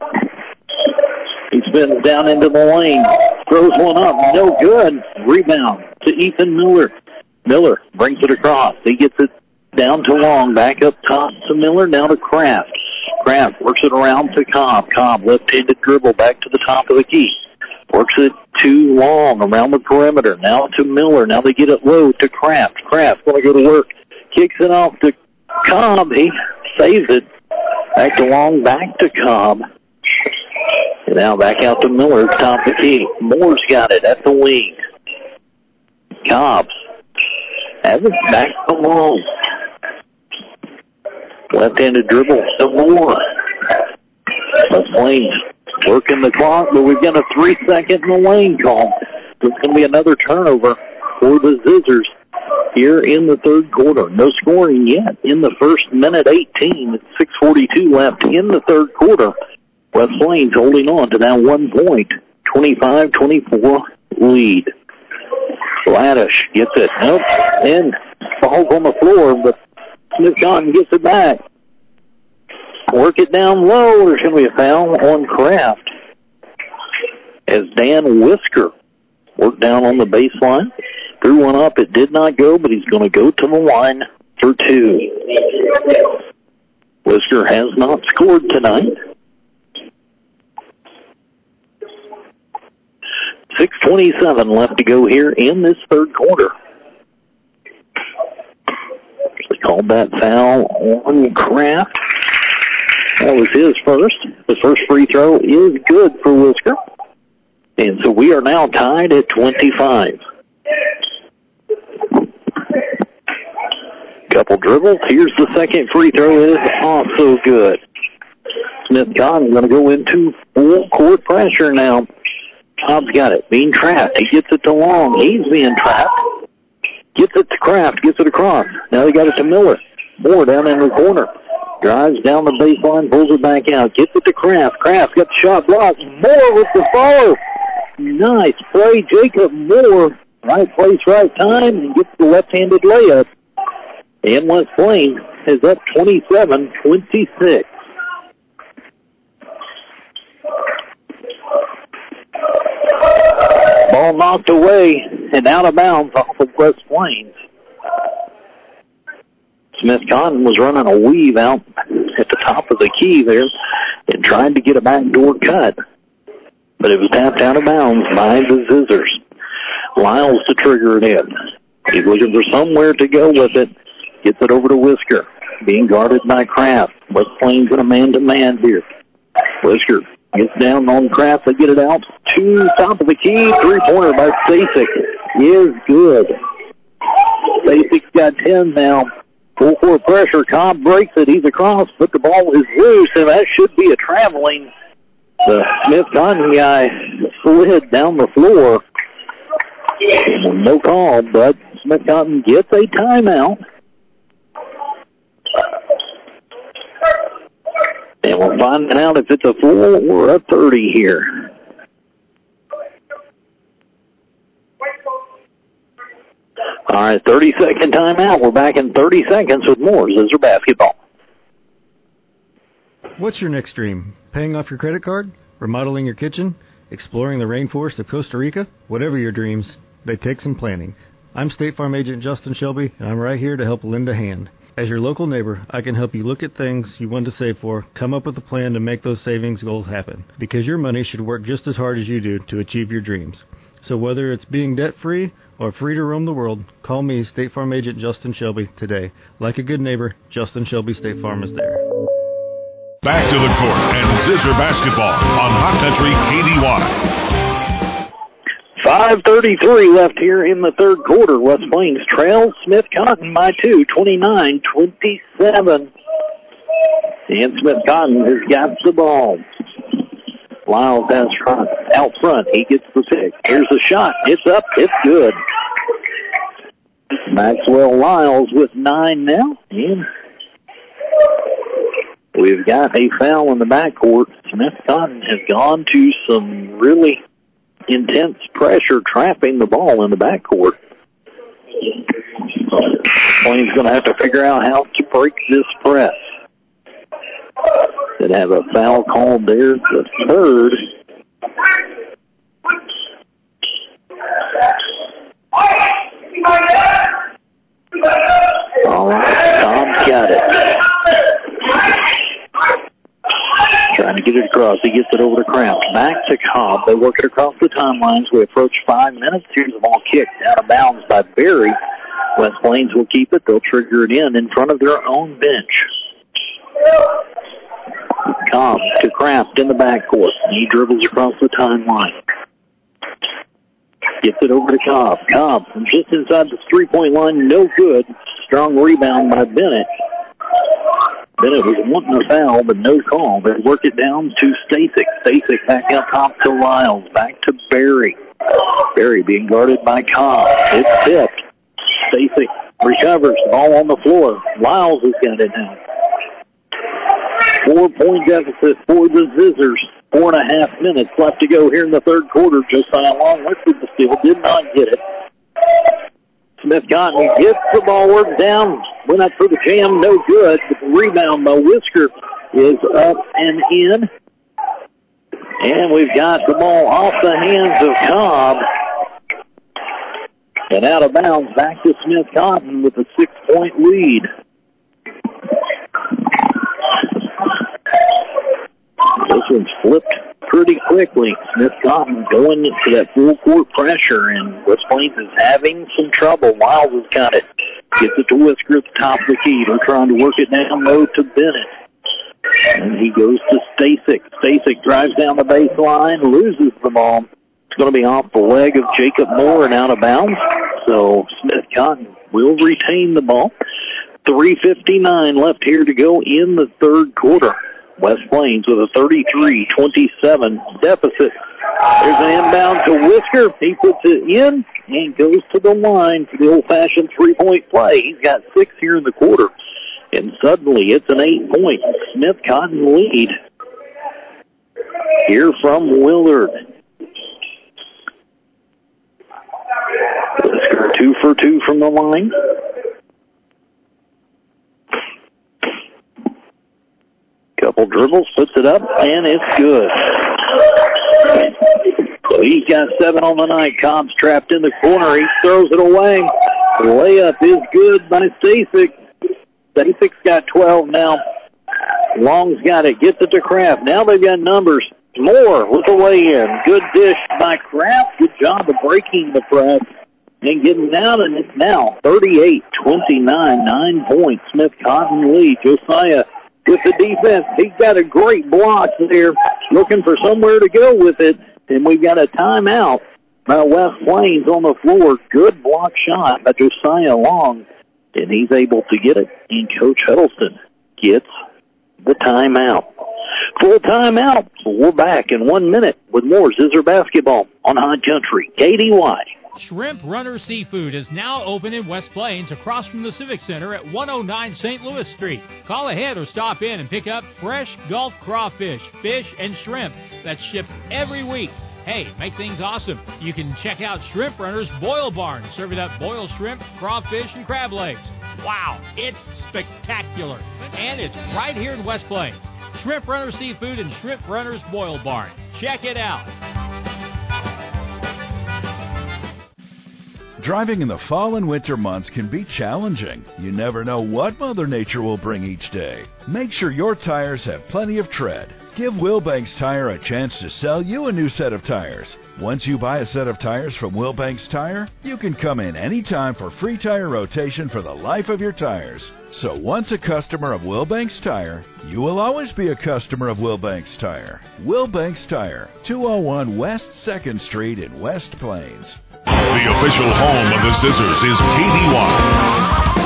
He spins down into the lane. Throws one up. No good. Rebound to Ethan Miller. Miller brings it across. He gets it down to Long, back up top to Miller, now to Kraft. Kraft works it around to Cobb. Cobb, left-handed dribble back to the top of the key. Works it to Long around the perimeter, now to Miller. Now they get it low to Kraft. Kraft going to go to work. Kicks it off to Cobb. He saves it. Back to Long, back to Cobb. And now back out to Miller, top of the key. Moore's got it at the wing. Cobb has it back to Long. Left-handed dribble to Moore. West Plains working the clock, but we've got a three-second in the lane call. There's going to be another turnover for the Scissors here in the third quarter. No scoring yet in the first minute eighteen. With six forty-two left in the third quarter. West Plains holding on to that one point. twenty-five twenty-four lead. Gladish gets it. Nope. And falls on the floor, but Smith Cotton gets it back. Work it down low. There's going to be a foul on Kraft as Dan Whisker worked down on the baseline. Threw one up. It did not go, but he's going to go to the line for two. Whisker has not scored tonight. six twenty-seven left to go here in this third quarter. They called that foul on Kraft. That was his first. The first free throw is good for Whisker. And so we are now tied at twenty-five. Couple dribbles. Here's the second free throw. It is also good. Smith Cotton going to go into full court pressure now. Cobb's got it. Being trapped. He gets it to Long. He's being trapped. Gets it to Kraft. Gets it across. Now they got it to Miller. Moore down in the corner. Drives down the baseline. Pulls it back out. Gets it to Kraft. Kraft got the shot blocked. Moore with the follow. Nice play. Jacob Moore. Right place, right time. And gets the left-handed layup. And West Plains is up twenty-seven twenty-six. Ball knocked away and out of bounds off of West Plains. Smith Cotton was running a weave out at the top of the key there and trying to get a backdoor cut. But it was tapped out of bounds by the Scissors. Lyles to trigger it in. He's looking for somewhere to go with it. Gets it over to Whisker. Being guarded by Kraft. West Plains in a man-to-man here. Whisker gets down on Kraft. They get it out to top of the key. Three-pointer by Stasek is good. Stasek's got ten now. Full court pressure. Cobb breaks it. He's across, but the ball is loose, and that should be a traveling. The Smith Cotton guy slid down the floor. No call, but Smith Cotton gets a timeout. And we'll find out if it's a full or a thirty here. All right, thirty-second timeout. We're back in thirty seconds with more Scissor basketball. What's your next dream? Paying off your credit card? Remodeling your kitchen? Exploring the rainforest of Costa Rica? Whatever your dreams, they take some planning. I'm State Farm Agent Justin Shelby, and I'm right here to help lend a hand. As your local neighbor, I can help you look at things you want to save for, come up with a plan to make those savings goals happen, because your money should work just as hard as you do to achieve your dreams. So whether it's being debt-free or free to roam the world, call me, State Farm Agent Justin Shelby, today. Like a good neighbor, Justin Shelby State Farm is there. Back to the court and Scissor basketball on Hot Country K D Y. five thirty-three left here in the third quarter. West Plains trails Smith Cotton by two, twenty-nine twenty-seven. And Smith Cotton has got the ball. Lyles has front, out front. He gets the pick. Here's the shot. It's up. It's good. Maxwell Lyles with nine now. And we've got a foul in the backcourt. Smith Cotton has gone to some really intense pressure trapping the ball in the backcourt. Plains going to have to figure out how to break this press. They'd have a foul called there, the third. All right, Tom's got it. Trying to get it across. He gets it over to Kraft. Back to Cobb. They work it across the timelines. We approach five minutes. Here's the ball kicked out of bounds by Berry. West Plains will keep it. They'll trigger it in in front of their own bench. Cobb to Kraft in the backcourt. He dribbles across the timeline. Gets it over to Cobb. Cobb from just inside the three-point line. No good. Strong rebound by Bennett. Bennett was wanting a foul, but no call. They work it down to Stasek. Stasek back up top to Lyles. Back to Berry. Berry being guarded by Cobb. It's tipped. Stasek recovers. Ball on the floor. Lyles has got it now. Four-point deficit for the Scissors. Four and a half minutes left to go here in the third quarter. Josiah Long went for the steal. Did not get it. Smith Cotton gets the ball worked down. Went up for the jam. No good. But the rebound by Whisker is up and in. And we've got the ball off the hands of Cobb. And out of bounds back to Smith Cotton with a six-point lead. This one's flipped pretty quickly. Smith Cotton going to that full court pressure, and West Plains is having some trouble. Lyles has got it. Gets it to Whisker at the top of the key. They're trying to work it down low to Bennett. And he goes to Stasek. Stasek drives down the baseline, loses the ball. It's going to be off the leg of Jacob Moore and out of bounds. So Smith Cotton will retain the ball. three fifty-nine left here to go in the third quarter. West Plains with a thirty-three twenty-seven deficit. There's an inbound to Whisker. He puts it in and goes to the line for the old-fashioned three-point play. He's got six here in the quarter. And suddenly it's an eight-point Smith Cotton lead. Here from Willard. Whisker two for two from the line. Couple dribbles, puts it up, and it's good. So he's got seven on the night. Cobb's trapped in the corner. He throws it away. The layup is good by Stasek. Stasek's got twelve now. Long's got it. Gets it to Kraft. Now they've got numbers. Moore with the lay-in. Good dish by Kraft. Good job of breaking the press and getting out. And it's now thirty-eight twenty-nine. Nine points. Smith Cotton lead. Josiah with the defense. He's got a great block there. Looking for somewhere to go with it. And we've got a timeout by West Plains on the floor. Good block shot by Josiah Long. And he's able to get it. And Coach Huddleston gets the timeout. Full timeout. So we're back in one minute with more Zizzer basketball on High Country K D Y. Shrimp Runner Seafood is now open in West Plains across from the Civic Center at one oh nine Saint Louis Street. Call ahead or stop in and pick up fresh Gulf crawfish, fish, and shrimp that's shipped every week. Hey, make things awesome. You can check out Shrimp Runner's Boil Barn, serving up boiled shrimp, crawfish, and crab legs. Wow, it's spectacular. And it's right here in West Plains. Shrimp Runner Seafood and Shrimp Runner's Boil Barn. Check it out. Driving in the fall and winter months can be challenging. You never know what Mother Nature will bring each day. Make sure your tires have plenty of tread. Give Wilbanks Tire a chance to sell you a new set of tires. Once you buy a set of tires from Wilbanks Tire, you can come in anytime for free tire rotation for the life of your tires. So once a customer of Wilbanks Tire, you will always be a customer of Wilbanks Tire. Wilbanks Tire, two oh one West second Street in West Plains. The official home of the Scissors is K D Y.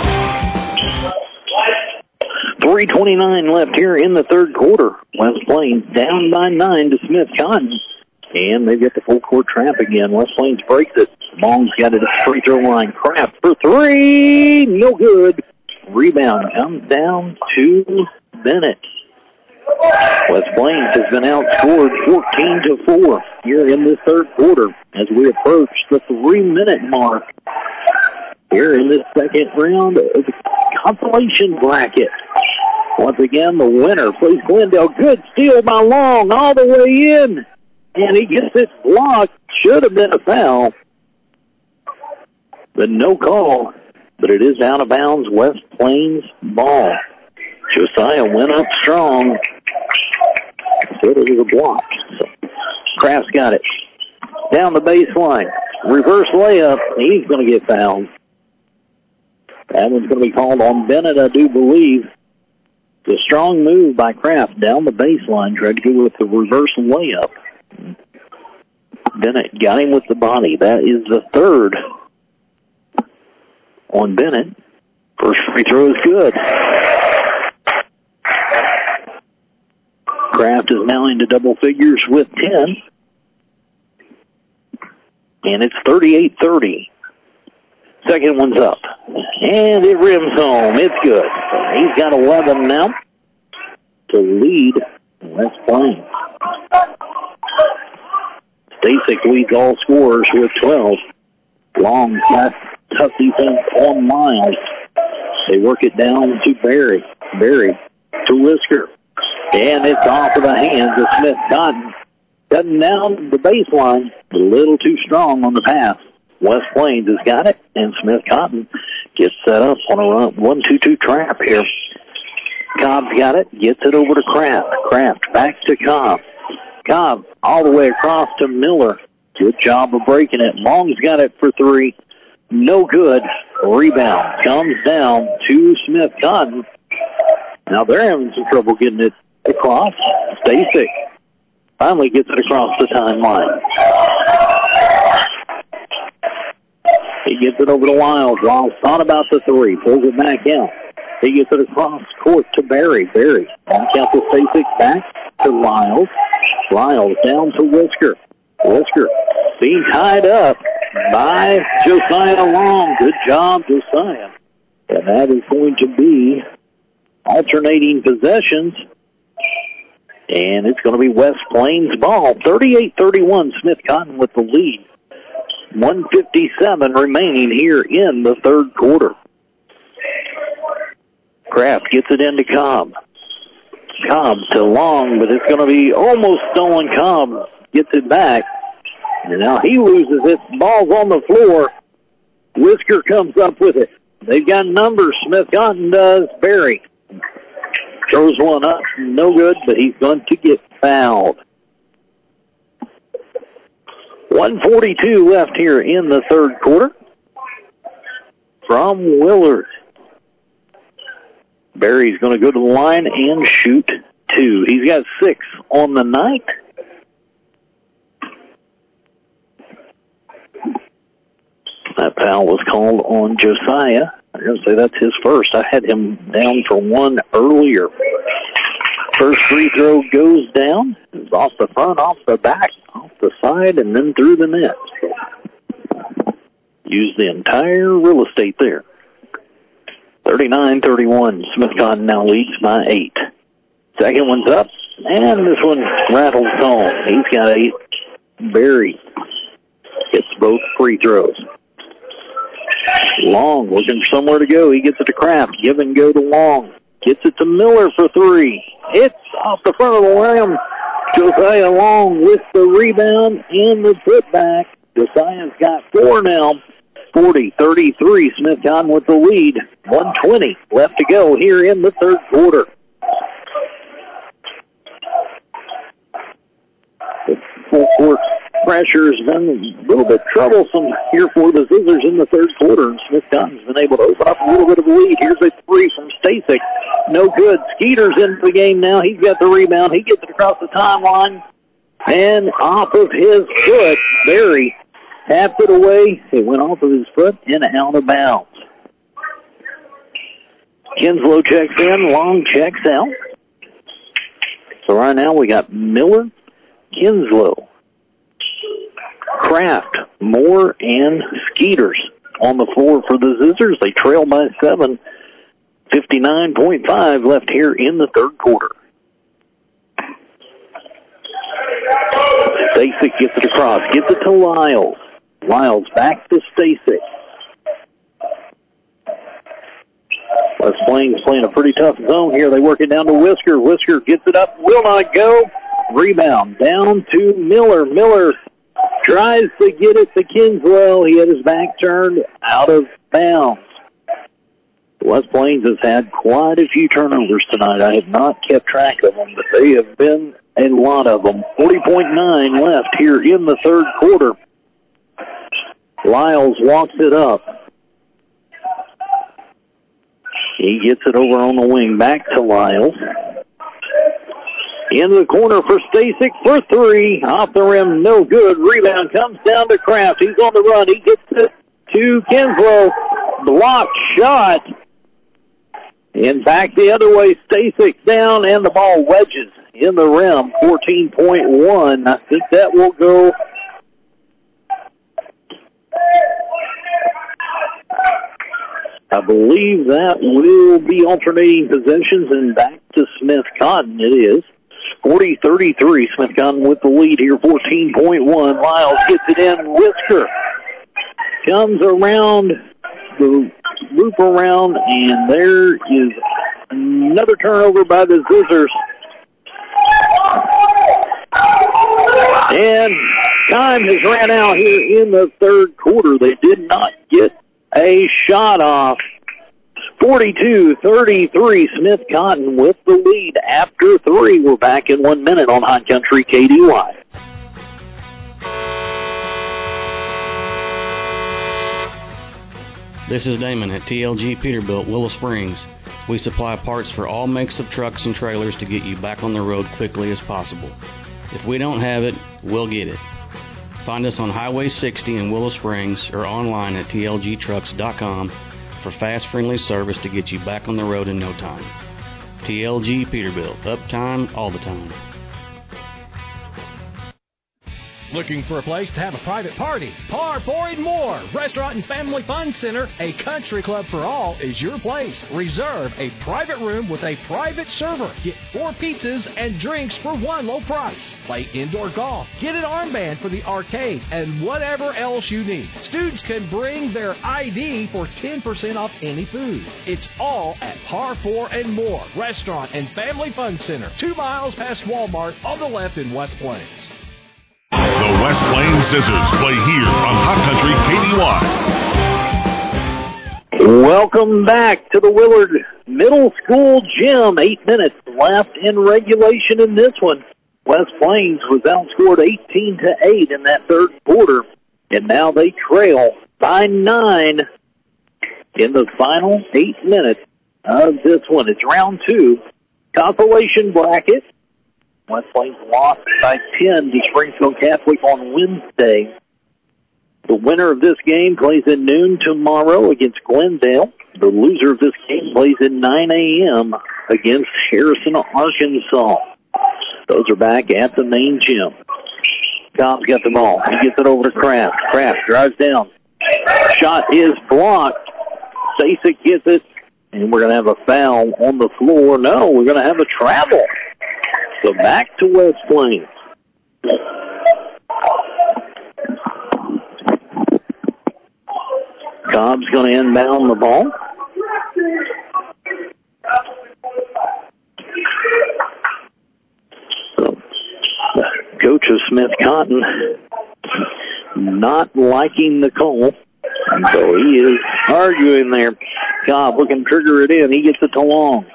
three twenty-nine left here in the third quarter. West Plains down by nine to Smith Cotton. And they get the full court trap again. West Plains breaks it. Long's got it at the free throw line. Kraft for three. No good. Rebound comes down to Bennett. West Plains has been outscored fourteen to four here in this third quarter as we approach the three-minute mark here in this second round of the consolation bracket. Once again, the winner plays Glendale. Good steal by Long all the way in. And he gets it blocked. Should have been a foul. But no call. But it is out of bounds. West Plains ball. Josiah went up strong. Said it was a block. So Kraft's got it. Down the baseline. Reverse layup. He's going to get fouled. That one's going to be called on Bennett, I do believe. The strong move by Kraft down the baseline. Tried to go with the reverse layup. Bennett got him with the body. That is the third on Bennett. First free throw is good. Kraft is now into double figures with ten. And it's thirty-eight thirty. Second one's up. And it rims home. It's good. He's got eleven now to lead West Plains. Stasek leads all scorers with twelve. Long got tough defense on Miles. They work it down to Barry. Barry to Whisker. And it's off of the hands of Smith Cotton. Cutting down the baseline, a little too strong on the pass. West Plains has got it, and Smith Cotton gets set up on a run, one two two trap here. Cobb's got it, gets it over to Kraft. Kraft back to Cobb. Cobb all the way across to Miller. Good job of breaking it. Long's got it for three. No good. Rebound comes down to Smith Cotton. Now they're having some trouble getting it across. Stasek finally gets it across the timeline. He gets it over to Wiles. Wiles thought about the three. Pulls it back out. He gets it across court to Barry. Barry back out to Stasek. Back to Wiles. Wiles down to Whisker. Whisker being tied up by Josiah Long. Good job, Josiah. And that is going to be alternating possessions. And it's going to be West Plains ball. thirty-eight thirty-one, Smith Cotton with the lead. one fifty-seven remaining here in the third quarter. Kraft gets it into Cobb. Cobb to Long, but it's going to be almost stolen. Cobb gets it back, and now he loses it. Ball's on the floor. Whisker comes up with it. They've got numbers. Smith Cotton does. Barry throws one up. No good, but he's going to get fouled. one forty-two left here in the third quarter from Willard. Barry's going to go to the line and shoot two. He's got six on the night. That foul was called on Josiah. I'm going to say that's his first. I had him down for one earlier. First free throw goes down. It's off the front, off the back, off the side, and then through the net. Use the entire real estate there. thirty-nine thirty-one. Smith Cotton now leads by eight. Second one's up, and this one rattles home. He's got eight. Barry gets both free throws. Long looking for somewhere to go. He gets it to Kraft. Give and go to Long. Gets it to Miller for three. It's off the front of the rim. Josiah Long with the rebound and the putback. Josiah's got four now. forty thirty-three. Smith Cotton with the lead. one twenty left to go here in the third quarter. The full court pressure has been a little bit troublesome here for the Scissors in the third quarter, and Smith Cotton's been able to open up a little bit of a lead. Here's a three from Stasek. No good. Skeeter's into the game now. He's got the rebound. He gets it across the timeline, and off of his foot, Barry tapped it away. It went off of his foot and out of bounds. Kinslow checks in. Long checks out. So right now we got Miller, Kinslow, Kraft, Moore, and Skeeters on the floor for the Scissors. They trail by seven. fifty-nine point five left here in the third quarter. Stasek gets it across. Gets it to Lyles. Lyles back to Stasek. West Plains playing a pretty tough zone here. They work it down to Whisker. Whisker gets it up. Will not go. Rebound down to Miller. Miller tries to get it to Kinslow. He had his back turned out of bounds. West Plains has had quite a few turnovers tonight. I have not kept track of them, but they have been a lot of them. forty point nine left here in the third quarter. Lyles walks it up. He gets it over on the wing. Back to Lyles. Into the corner for Stasek for three. Off the rim, no good. Rebound comes down to Kraft. He's on the run. He gets it to Kinslow. Blocked shot. And back the other way, Stasek down, and the ball wedges in the rim. fourteen point one. I think that will go. I believe that will be alternating possessions, and back to Smith Cotton it is. forty thirty-three, Smith Cotton with the lead here, fourteen point one. Lyles gets it in. Whisker comes around the loop around, and there is another turnover by the Scissors. And time has ran out here in the third quarter. They did not get a shot off. forty-two thirty-three, Smith Cotton with the lead after three. We're back in one minute on Hot Country K D Y. This is Damon at T L G Peterbilt, Willow Springs. We supply parts for all makes of trucks and trailers to get you back on the road quickly as possible. If we don't have it, we'll get it. Find us on Highway sixty in Willow Springs or online at T L G trucks dot com for fast, friendly service to get you back on the road in no time. T L G Peterbilt, uptime all the time. Looking for a place to have a private party? Par four and More Restaurant and Family Fun Center, a country club for all, is your place. Reserve a private room with a private server. Get four pizzas and drinks for one low price. Play indoor golf. Get an armband for the arcade and whatever else you need. Students can bring their I D for ten percent off any food. It's all at Par four and More Restaurant and Family Fun Center, two miles past Walmart on the left in West Plains. The West Plains Scissors play here on Hot Country K D Y. Welcome back to the Willard Middle School Gym. Eight minutes left in regulation in this one. West Plains was outscored eighteen to eight in that third quarter, and now they trail by nine in the final eight minutes of this one. It's round two. Consolation bracket. West Plains lost by ten to Springfield Catholic on Wednesday. The winner of this game plays at noon tomorrow against Glendale. The loser of this game plays at nine a.m. against Harrison, Arkansas. Those are back at the main gym. Cobb's got the ball. He gets it over to Kraft. Kraft drives down. Shot is blocked. Stasek gets it, and we're going to have a foul on the floor. No, we're going to have a travel. So back to West Plains. Cobb's going to inbound the ball. So, coach of Smith Cotton not liking the call. So he is arguing there. Cobb looking to trigger it in. He gets it to Long.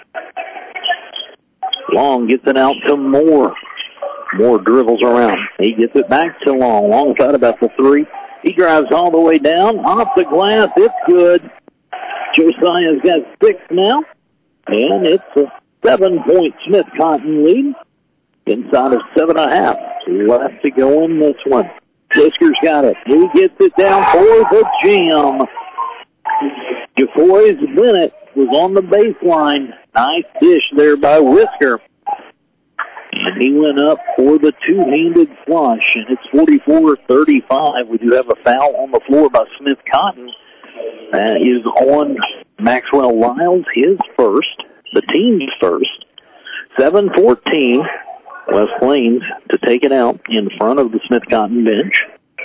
Long gets it out to Moore. Moore dribbles around. He gets it back to Long. Long thought about the three. He drives all the way down. Off the glass. It's good. Josiah's got six now. And it's a seven-point Smith Cotton lead. Inside of seven and a half. Left to go in this one. Fisker's got it. He gets it down for the jam. DeFoy's Bennett was on the baseline. Nice dish there by Whisker. And he went up for the two-handed flush, and it's forty-four thirty-five. We do have a foul on the floor by Smith Cotton. That is on Maxwell Lyles, his first, the team's first. seven fourteen, West Plains to take it out in front of the Smith Cotton bench.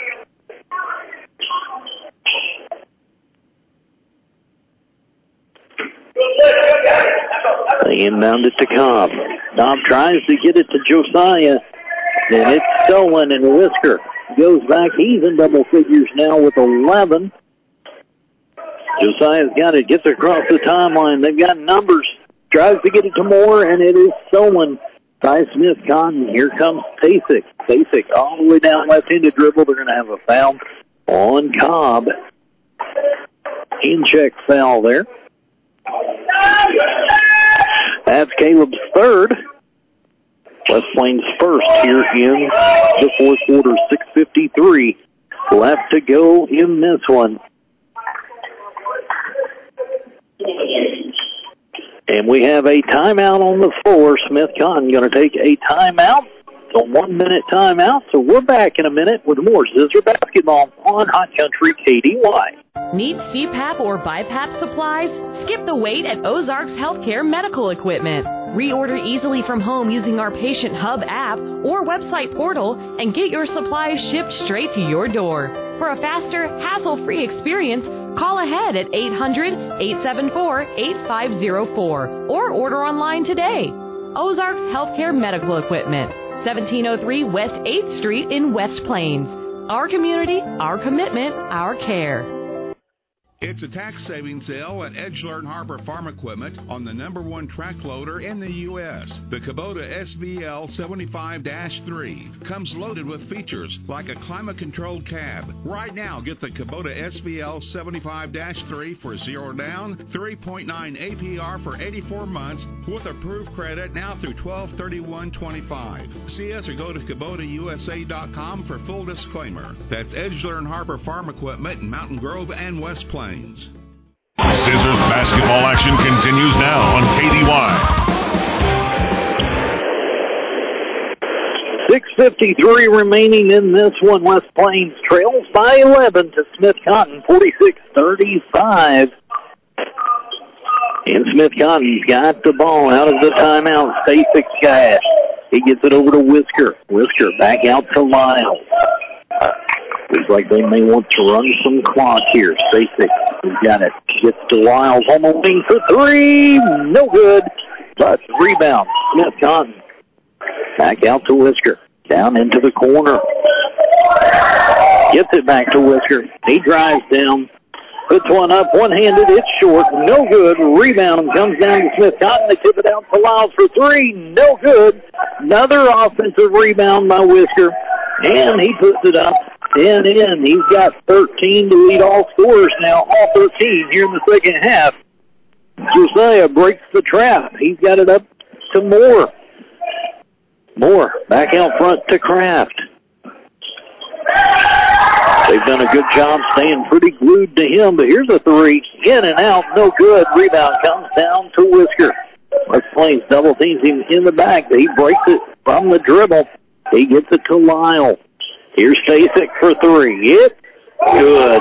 They inbound it to Cobb. Cobb tries to get it to Josiah, and it's stolen, and Whisker goes back. He's in double figures now with eleven. Josiah's got it, gets across the timeline. They've got numbers. Tries to get it to Moore, and it is stolen by Smith Cotton. Here comes Tasek. Tasek all the way down left-handed dribble. They're going to have a foul on Cobb. In-check foul there. That's Caleb's third. West Plains first here in the fourth quarter. six fifty-three left to go in this one. And we have a timeout on the floor. Smith Cotton going to take a timeout. It's a one-minute timeout, so we're back in a minute with more Scissor Basketball on Hot Country K D Y. Need C PAP or BiPAP supplies? Skip the wait at Ozarks Healthcare Medical Equipment. Reorder easily from home using our Patient Hub app or website portal and get your supplies shipped straight to your door. For a faster, hassle-free experience, call ahead at eight hundred, eight seven four, eight five zero four or order online today. Ozarks Healthcare Medical Equipment, seventeen oh three West eighth Street in West Plains. Our community, our commitment, our care. It's a tax savings sale at Edgelern Harbor Farm Equipment on the number one track loader in the U S The Kubota S V L seventy-five dash three comes loaded with features like a climate-controlled cab. Right now, get the Kubota S V L seventy-five dash three for zero down, three point nine A P R for eighty-four months with approved credit now through twelve thirty-one twenty-five. See us or go to Kubota U S A dot com for full disclaimer. That's Edgelern Harbor Farm Equipment in Mountain Grove and West Plains. Scissors basketball action continues now on K D Y. six fifty-three remaining in this one. West Plains trails by eleven to Smith Cotton, forty-six thirty-five. And Smith Cotton's got the ball out of the timeout. Stasek got it. He gets it over to Whisker. Whisker back out to Lyle. Looks like they may want to run some clock here. Stasek has got it. Gets to Lyles on the wing for three. No good. But rebound. Smith Cotton. Back out to Whisker. Down into the corner. Gets it back to Whisker. He drives down. Puts one up, one-handed. It's short. No good. Rebound comes down to Smith Cotton. They tip it out to Lyles for three. No good. Another offensive rebound by Whisker. And he puts it up and in. He's got thirteen to lead all scorers now. All thirteen here in the second half. Josiah breaks the trap. He's got it up to Moore. Moore back out front to Kraft. They've done a good job staying pretty glued to him, but here's a three. In and out, no good. Rebound comes down to Whisker. West Plains double teams him in the back. He breaks it from the dribble. He gets it to Lyle. Here's Stasek for three. It's good.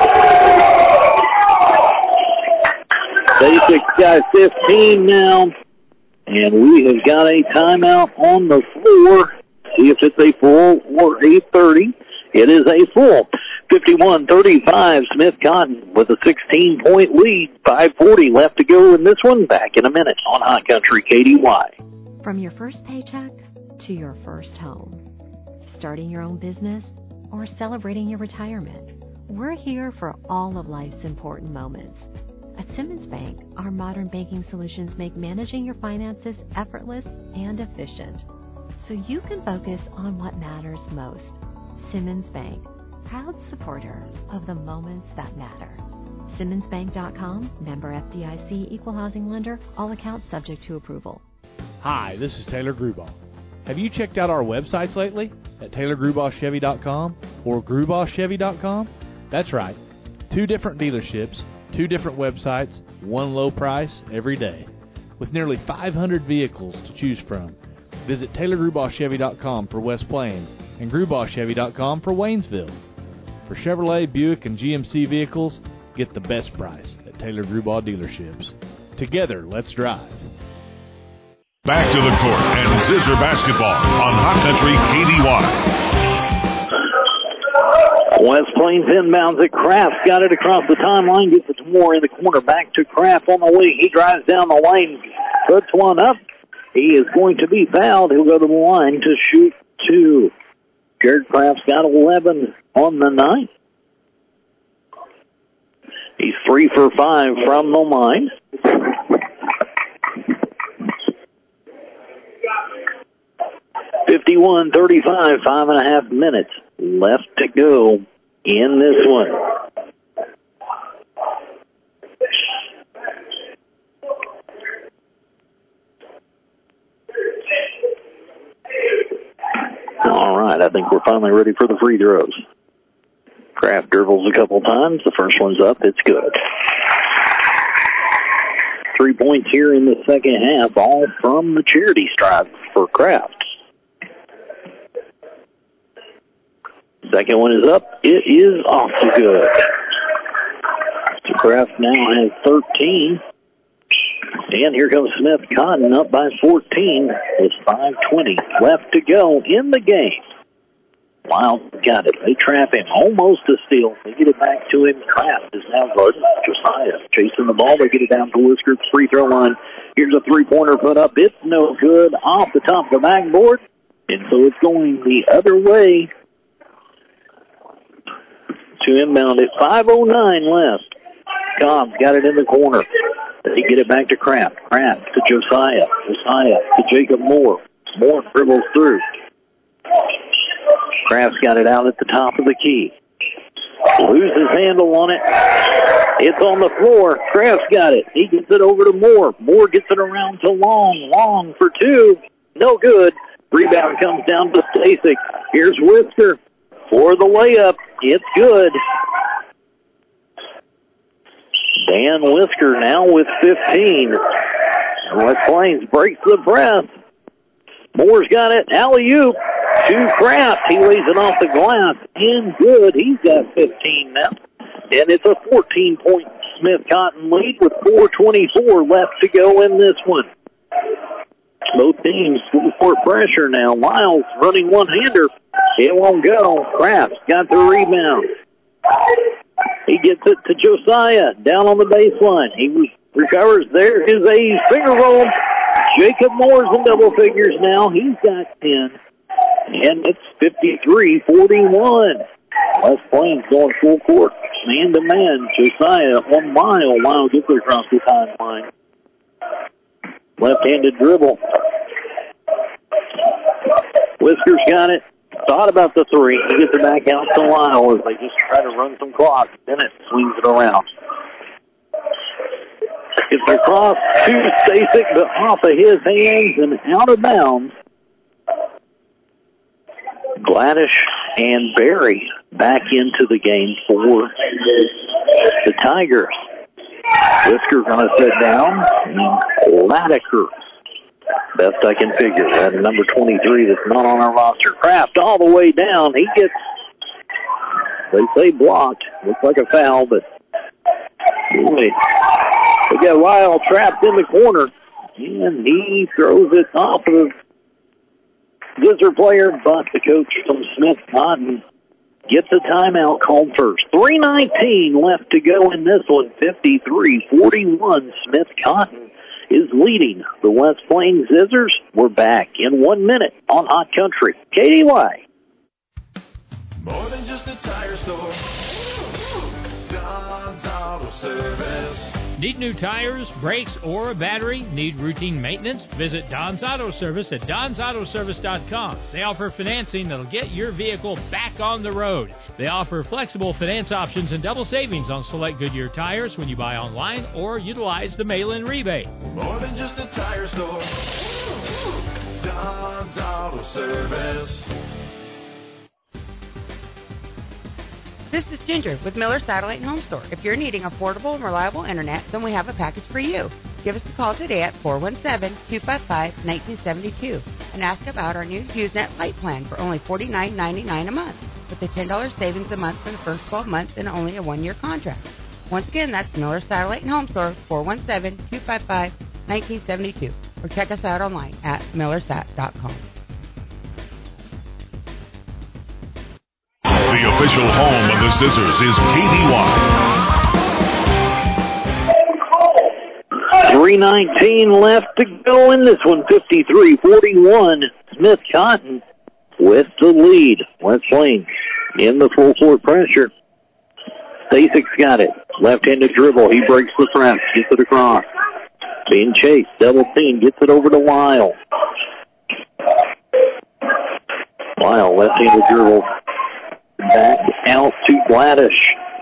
Stasek's got fifteen now, and we have got a timeout on the floor. See if it's a full or a thirty. It is a full. fifty-one thirty-five, Smith Cotton with a sixteen-point lead. five forty left to go in this one. Back in a minute on Hot Country K D Y. From your first paycheck to your first home, starting your own business or celebrating your retirement, we're here for all of life's important moments. At Simmons Bank, our modern banking solutions make managing your finances effortless and efficient, so you can focus on what matters most. Simmons Bank, proud supporter of the moments that matter. Simmons Bank dot com, member F D I C, equal housing lender, all accounts subject to approval. Hi, this is Taylor Grubaugh. Have you checked out our websites lately at Taylor Grubaugh Chevy dot com or Grubaugh Chevy dot com? That's right, two different dealerships, two different websites, one low price every day. With nearly five hundred vehicles to choose from, visit Taylor Grubaugh Chevy dot com for West Plains and Grubaugh Chevy dot com for Waynesville. For Chevrolet, Buick, and G M C vehicles, get the best price at Taylor Grubaugh dealerships. Together, let's drive. Back to the court and Zizzer basketball on Hot Country K D Y. West Plains inbounds it. Kraft got it across the timeline, gets it to Moore in the corner. Back to Kraft on the wing. He drives down the lane, puts one up. He is going to be fouled. He'll go to the line to shoot two. Jared Kraft's got eleven on the night. He's three for five from the line. fifty-one thirty-five, five and a half minutes left to go in this one. All right, I think we're finally ready for the free throws. Kraft dribbles a couple times. The first one's up. It's good. Three points here in the second half, all from the charity stripe for Kraft. Second one is up. It is also good. So Kraft now has thirteen. And here comes Smith Cotton up by fourteen with five twenty left to go in the game. Wild got it. They trap him. Almost a steal. They get it back to him. Kraft is now guarding Josiah. Chasing the ball. They get it down to Whisker's free throw line. Here's a three-pointer put up. It's no good. Off the top of the backboard. And so it's going the other way to inbound at five oh nine left. Cobb's got it in the corner. They get it back to Kraft. Kraft to Josiah. Josiah to Jacob Moore. Moore dribbles through. Kraft's got it out at the top of the key. Loses handle on it. It's on the floor. Kraft's got it. He gets it over to Moore. Moore gets it around to Long. Long for two. No good. Rebound comes down to Stasek. Here's Whisker for the layup. It's good. Dan Whisker now with fifteen. West Plains breaks the press. Moore's got it. Alley-oop. to Kraft. He lays it off the glass and good. He's got fifteen now. And it's a fourteen-point Smith Cotton lead with four twenty-four left to go in this one. Both teams full court pressure now. Lyles running one-hander. It won't go. Kraft's got the rebound. He gets it to Josiah down on the baseline. He recovers. There is a finger roll. Jacob Moore's in double figures now. He's got ten. And it's fifty-three forty-one. West Plains going full court. Man to man. Josiah on Lyle. Lyle gets it across the timeline. Left-handed dribble. Whiskers got it. Thought about the three. He gets it back out to Lyle as they just try to run some clock. Bennett swings it around. Gets it across to Stasic, but off of his hands and out of bounds. Gladish and Berry back into the game for the Tigers. Whisker going to sit down. And Latiker, best I can figure, that number twenty-three that's not on our roster. Kraft all the way down. He gets, they say blocked. Looks like a foul, but anyway, we got Lyle trapped in the corner, and he throws it off of Visitor player, but the coach from Smith Cotton gets a timeout called first. three nineteen left to go in this one. fifty-three forty-one. Smith Cotton is leading the West Plains Scissors. We're back in one minute on Hot Country. K D Y. More than just a tire store. Don's Auto Service. Need new tires, brakes, or a battery? Need routine maintenance? Visit Don's Auto Service at dons auto service dot com. They offer financing that'll get your vehicle back on the road. They offer flexible finance options and double savings on select Goodyear tires when you buy online or utilize the mail-in rebate. More than just a tire store. Don's Auto Service. This is Ginger with Miller Satellite and Home Store. If you're needing affordable and reliable internet, then we have a package for you. Give us a call today at four one seven, two five five, one nine seven two and ask about our new HughesNet Light plan for only forty-nine ninety-nine a month with a ten dollars savings a month for the first twelve months and only a one-year contract. Once again, that's Miller Satellite and Home Store, four one seven, two five five, one nine seven two, or check us out online at miller sat dot com. The official home of the Scissors is K D Y. three nineteen left to go in this one. fifty-three forty-one. Smith Cotton with the lead. West Plains in the full court pressure. Stasic's got it. Left-handed dribble. He breaks the press. Gets it across. Being chased. Double team. Gets it over to Lyle. Lyle, left-handed dribble. Back out to Gladish.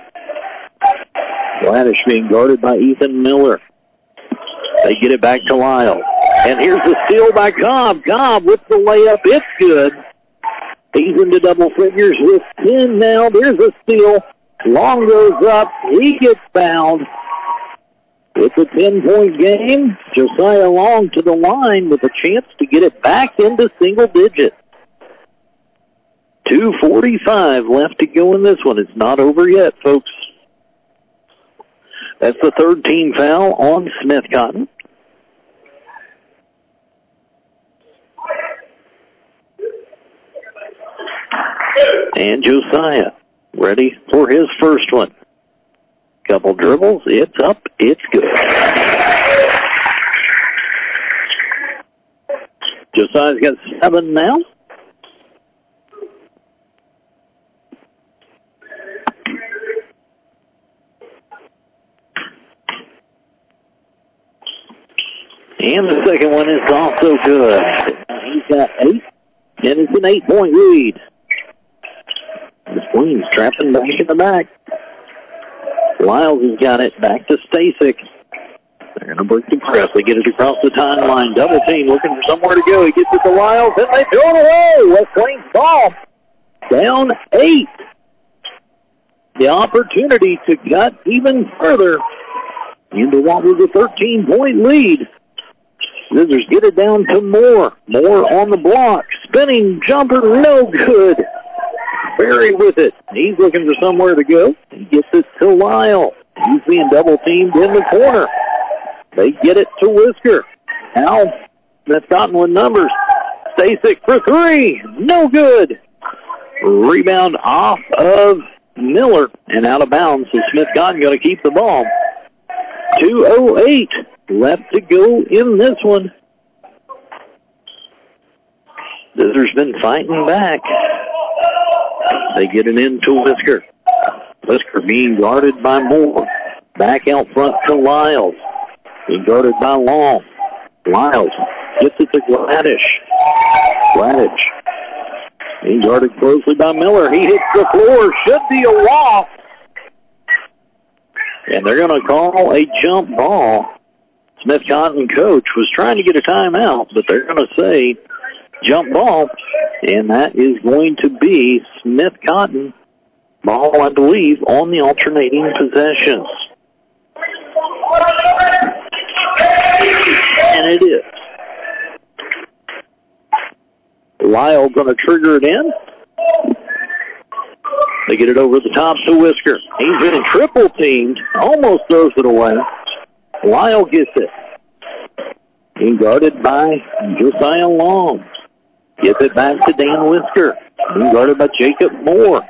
Gladish being guarded by Ethan Miller. They get it back to Lyle. And here's the steal by Cobb. Cobb with the layup. It's good. He's into double figures with ten now. There's a steal. Long goes up. He gets fouled. It's a ten-point game. Josiah Long to the line with a chance to get it back into single digits. two forty-five left to go in this one. It's not over yet, folks. That's the third team foul on Smith Cotton. And Josiah ready for his first one. Couple dribbles. It's up. It's good. Josiah's got seven now. And the second one is also good. He's got eight, and it's an eight-point lead. The Queens trapping back in the back. Lyles has got it back to Stasic. They're going to break the press. They get it across the timeline. Double team looking for somewhere to go. He gets it to Lyles, and they throw it away. West Plains ball down eight. The opportunity to cut even further into what was a thirteen-point lead. Scissors get it down to Moore. Moore on the block. spinning jumper, no good. Berry with it. He's looking for somewhere to go. He gets it to Lyle. He's being double teamed in the corner. They get it to Whisker. Now, Smith Cotton with numbers. Stasek for three. No good. Rebound off of Miller and out of bounds. So Smith Cotton going to keep the ball. two oh eight left to go in this one. Scissors been fighting back. They get it into Whisker. Whisker being guarded by Moore. Back out front to Lyles. Being guarded by Long. Lyles gets it to Gladish. Gladish being guarded closely by Miller. He hits the floor. Should be a walk. And they're going to call a jump ball. Smith Cotton coach was trying to get a timeout, but they're going to say jump ball. And that is going to be Smith Cotton ball, I believe, on the alternating possessions. And it is. Lyle going to trigger it in. They get it over the top to Whisker. He's been triple teamed. Almost throws it away. Lyle gets it. Being guarded by Josiah Long. Gets it back to Dan Whisker. Being guarded by Jacob Moore.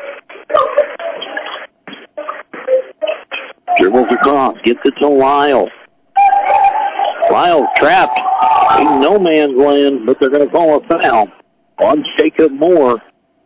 Dribbles across. Gets it to Lyle. Lyle's trapped in no man's land, but they're going to call a foul on Jacob Moore.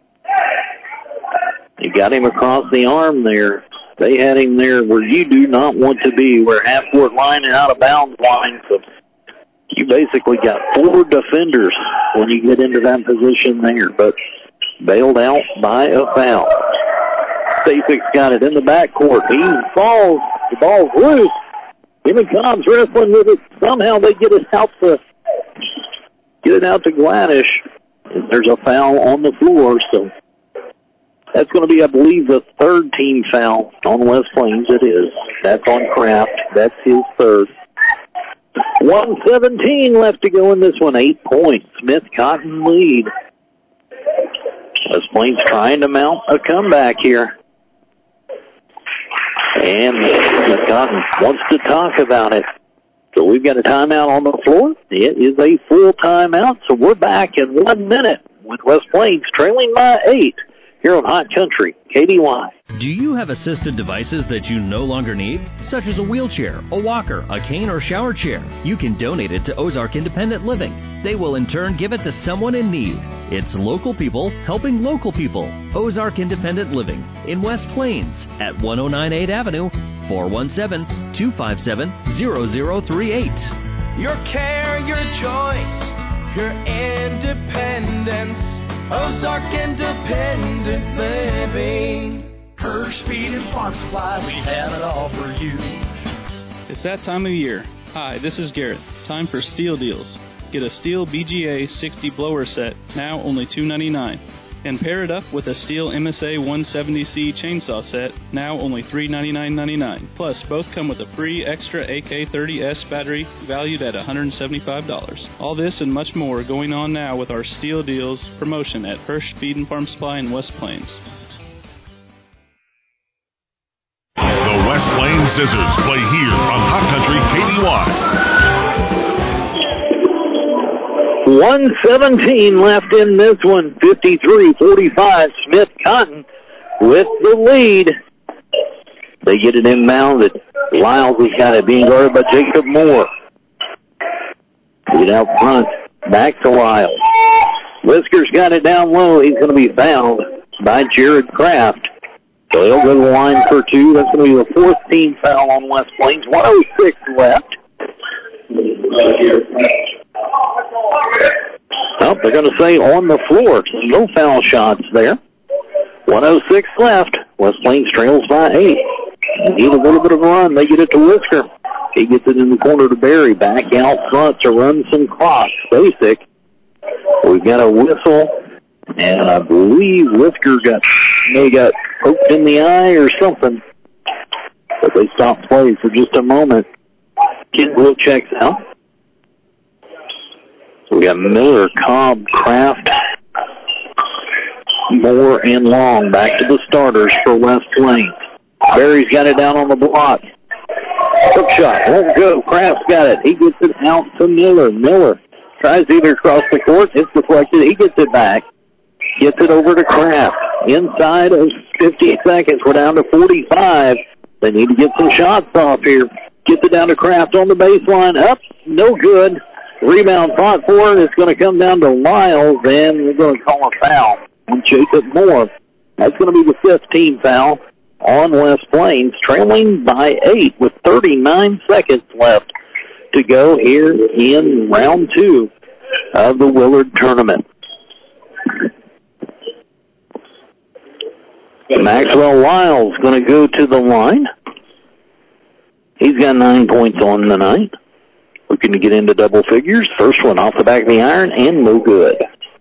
They got him across the arm there. They had him there where you do not want to be, where half-court line and out-of-bounds line. So you basically got four defenders when you get into that position there, but bailed out by a foul. Stasek's got it in the backcourt. He falls. The ball's loose. Him and Cobb's wrestling with it. Somehow they get it out to get it out to Gladish. There's a foul on the floor, so that's going to be, I believe, the third team foul on West Plains. It is. That's on Kraft. That's his third. one seventeen left to go in this one. Eight points. Smith Cotton lead. West Plains trying to mount a comeback here. And Smith Cotton wants to talk about it. So we've got a timeout on the floor. It is a full timeout, so we're back in one minute with West Plains trailing by eight here on Hot Country, K D Y. Do you have assisted devices that you no longer need, such as a wheelchair, a walker, a cane, or shower chair? You can donate it to Ozark Independent Living. They will in turn give it to someone in need. It's local people helping local people. Ozark Independent Living in West Plains at ten ninety-eight Avenue, four one seven, two five seven, zero zero three eight. Your care, your choice, your independence. Ozark Independent Living. Hirsch Feed and Farm Supply, we have it all for you. It's that time of year. Hi, this is Garrett. Time for Steel Deals. Get a Steel B G A sixty blower set, now only two ninety-nine, and pair it up with a Steel M S A one seventy C chainsaw set, now only three ninety-nine ninety-nine. Plus, both come with a free extra A K thirty S battery valued at one hundred seventy-five dollars. All this and much more going on now with our Steel Deals promotion at Hirsch Feed and Farm Supply in West Plains. The West Plains Scissors play here on Hot Country K D Y. one seventeen left in this one. fifty-three forty-five. Smith Cotton with the lead. They get it inbounded. Lyles has got it, being guarded by Jacob Moore. Get out front. Back to Lyles. Whisker's got it down low. He's going to be fouled by Jared Kraft. So he'll go to the line for two. That's going to be the fourth team foul on West Plains. one oh six left. Well, they're going to say on the floor. No foul shots there. one oh six left. West Plains trails by eight. Need a little bit of a run. They get it to Whisker. He gets it in the corner to Barry. Back out front to run some clock. Basic. We've got a whistle. And I believe Whisker got, may got poked in the eye or something. But they stopped play for just a moment. Kidwell checks out. We got Miller, Cobb, Kraft, Moore, and Long back to the starters for West Plains. Barry's got it down on the block. Hook shot, won't go. Kraft's got it. He gets it out to Miller. Miller tries to either across the court. It's deflected. He gets it back. Gets it over to Kraft. Inside of fifty seconds. We're down to forty-five. They need to get some shots off here. Gets it down to Kraft on the baseline. Up. No good. Rebound fought for it. It's going to come down to Lyles, and we're going to call a foul on Jacob Moore. That's going to be the fifth team foul on West Plains, trailing by eight with thirty-nine seconds left to go here in round two of the Willard tournament. Maxwell Lyles going to go to the line. He's got nine points on the night. Looking to get into double figures. First one off the back of the iron and no good.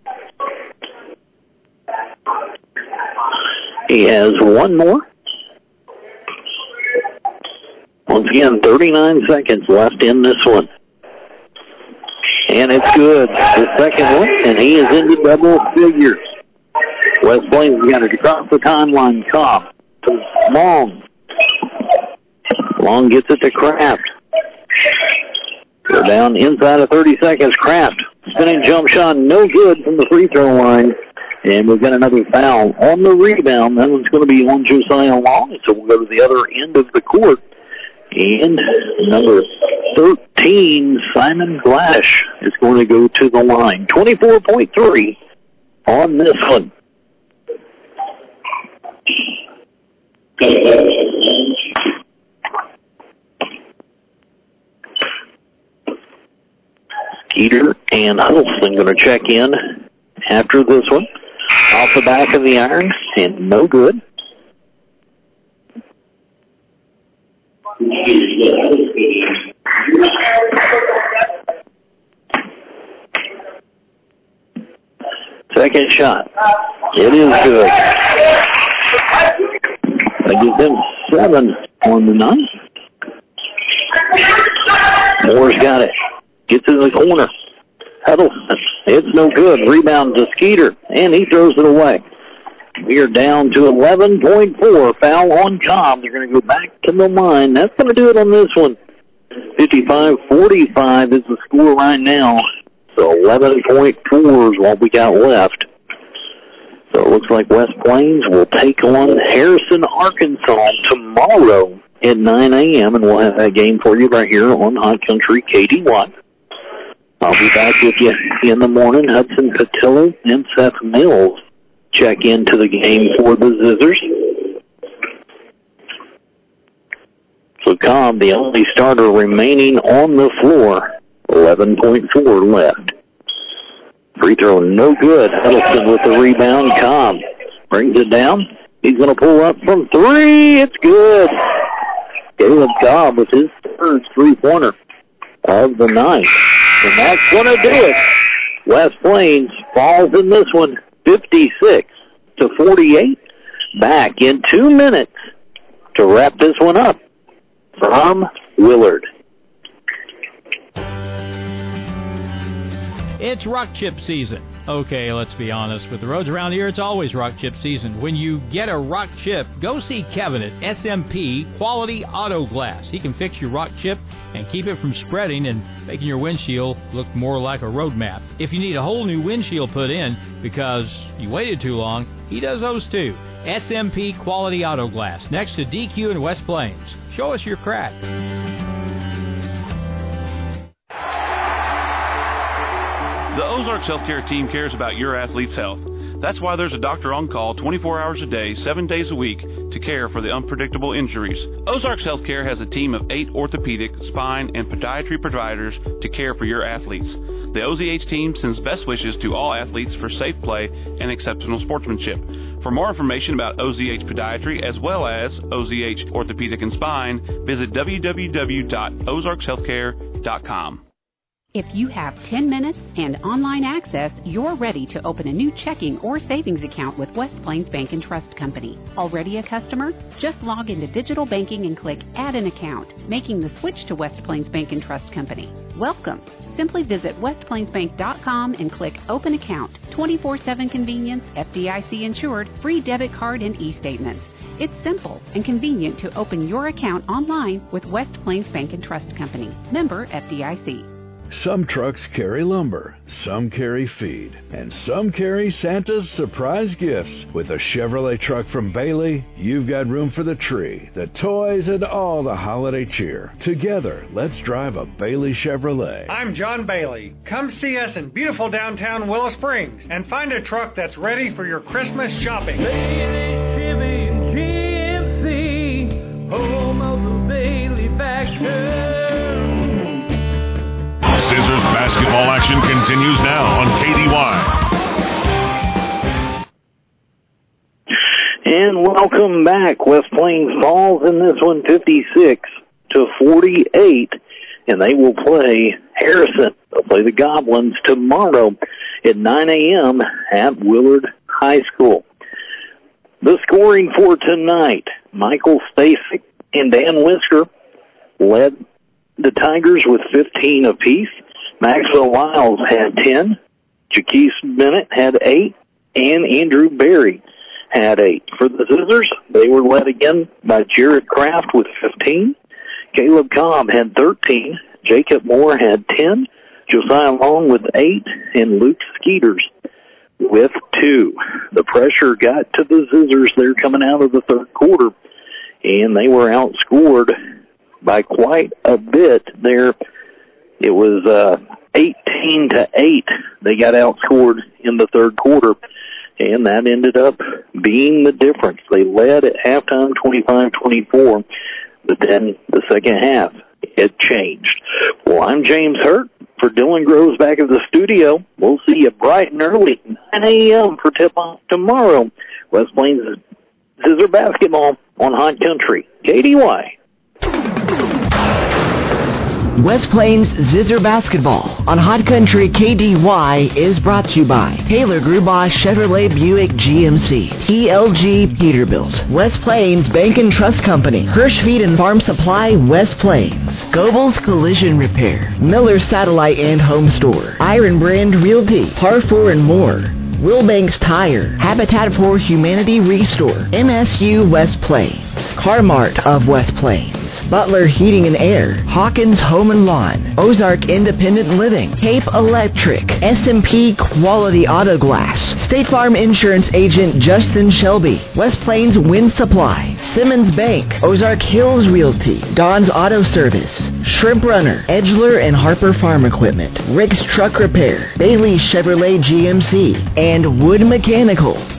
He has one more. Once again, thirty-nine seconds left in this one. And it's good. The second one, and he is into double figures. West Plains got it across the timeline. Cobb to Long. Long gets it to Kraft. They're down inside of thirty seconds. Kraft, spinning jump shot, no good from the free throw line. And we've got another foul on the rebound. That one's going to be on Josiah Long, so we'll go to the other end of the court. And number thirteen, Simon Glash, is going to go to the line. twenty-four point three on this one. Skeeter and Huddleston going to check in after this one. Off the back of the iron, and no good. Second shot. It is good. They give them seven on the night. Moore's got it. Gets in the corner. Huddleston. It's no good. Rebound to Skeeter, and he throws it away. We are down to eleven point four. Foul on Cobb. They're going to go back to the line. That's going to do it on this one. fifty-five forty-five is the score right now. So eleven point four is what we got left. So it looks like West Plains will take on Harrison, Arkansas tomorrow at nine a.m., and we'll have that game for you right here on Hot Country K D Y. I'll be back with you in the morning. Hudson Patillo and Seth Mills check into the game for the Zizzers. So Cobb, the only starter remaining on the floor, eleven point four left. Free throw no good. Huddleston with the rebound. Cobb brings it down. He's going to pull up from three. It's good. Caleb Cobb with his third three-pointer of the night. And that's going to do it. West Plains falls in this one, fifty-six to forty-eight. Back in two minutes to wrap this one up from Willard. It's rock chip season. Okay, let's be honest. With the roads around here, it's always rock chip season. When you get a rock chip, go see Kevin at S M P Quality Auto Glass. He can fix your rock chip and keep it from spreading and making your windshield look more like a road map. If you need a whole new windshield put in because you waited too long, he does those too. S M P Quality Auto Glass, next to D Q in West Plains. Show us your crack. The Ozarks Healthcare team cares about your athlete's health. That's why there's a doctor on call twenty-four hours a day, seven days a week to care for the unpredictable injuries. Ozarks Healthcare has a team of eight orthopedic, spine, and podiatry providers to care for your athletes. The O Z H team sends best wishes to all athletes for safe play and exceptional sportsmanship. For more information about O Z H Podiatry as well as O Z H Orthopedic and Spine, visit w w w dot ozarks healthcare dot com. If you have ten minutes and online access, you're ready to open a new checking or savings account with West Plains Bank and Trust Company. Already a customer? Just log into digital banking and click Add an Account, making the switch to West Plains Bank and Trust Company. Welcome. Simply visit west plains bank dot com and click Open Account. twenty-four seven convenience, F D I C insured, free debit card and e-statements. It's simple and convenient to open your account online with West Plains Bank and Trust Company. Member F D I C. Some trucks carry lumber, some carry feed, and some carry Santa's surprise gifts. With a Chevrolet truck from Bailey, you've got room for the tree, the toys, and all the holiday cheer. Together, let's drive a Bailey Chevrolet. I'm John Bailey. Come see us in beautiful downtown Willow Springs and find a truck that's ready for your Christmas shopping. Bailey Chevy and G M C, home of the Bailey factor. Scissors basketball action continues now on K D Y. And welcome back. West Plains falls in this one fifty-six to forty-eight, and they will play Harrison. They'll play the Goblins tomorrow at nine a.m. at Willard High School. The scoring for tonight, Michael Stasic and Dan Whisker led the Tigers with fifteen apiece. Maxwell Wiles had ten. Jaquise Bennett had eight. And Andrew Berry had eight. For the Scissors, they were led again by Jared Kraft with fifteen. Caleb Cobb had thirteen. Jacob Moore had ten. Josiah Long with eight. And Luke Skeeters with two. The pressure got to the Scissors there coming out of the third quarter, and they were outscored by quite a bit there. It was uh, eighteen to eight. They got outscored in the third quarter, and that ended up being the difference. They led at halftime twenty-five twenty-four, but then the second half, it changed. Well, I'm James Hurt for Dylan Groves back at the studio. We'll see you bright and early, nine a.m. for tip-off tomorrow. West Plains Scissor Basketball on Hot Country, K D Y. West Plains Scissor Basketball on Hot Country K D Y is brought to you by Taylor Grubaugh Chevrolet Buick G M C, E L G Peterbilt, West Plains Bank and Trust Company, Hirsch Feed and Farm Supply West Plains, Goebel's Collision Repair, Miller Satellite and Home Store, Iron Brand Realty, Harfor and more, Wilbanks Tire, Habitat for Humanity Restore, M S U West Plains, Car-Mart of West Plains, Butler Heating and Air, Hawkins Home and Lawn, Ozark Independent Living, Cape Electric, S and P Quality Auto Glass, State Farm Insurance Agent Justin Shelby, West Plains Wind Supply, Simmons Bank, Ozark Hills Realty, Don's Auto Service, Shrimp Runner, Edgeler and Harper Farm Equipment, Rick's Truck Repair, Bailey Chevrolet G M C, and Wood Mechanical.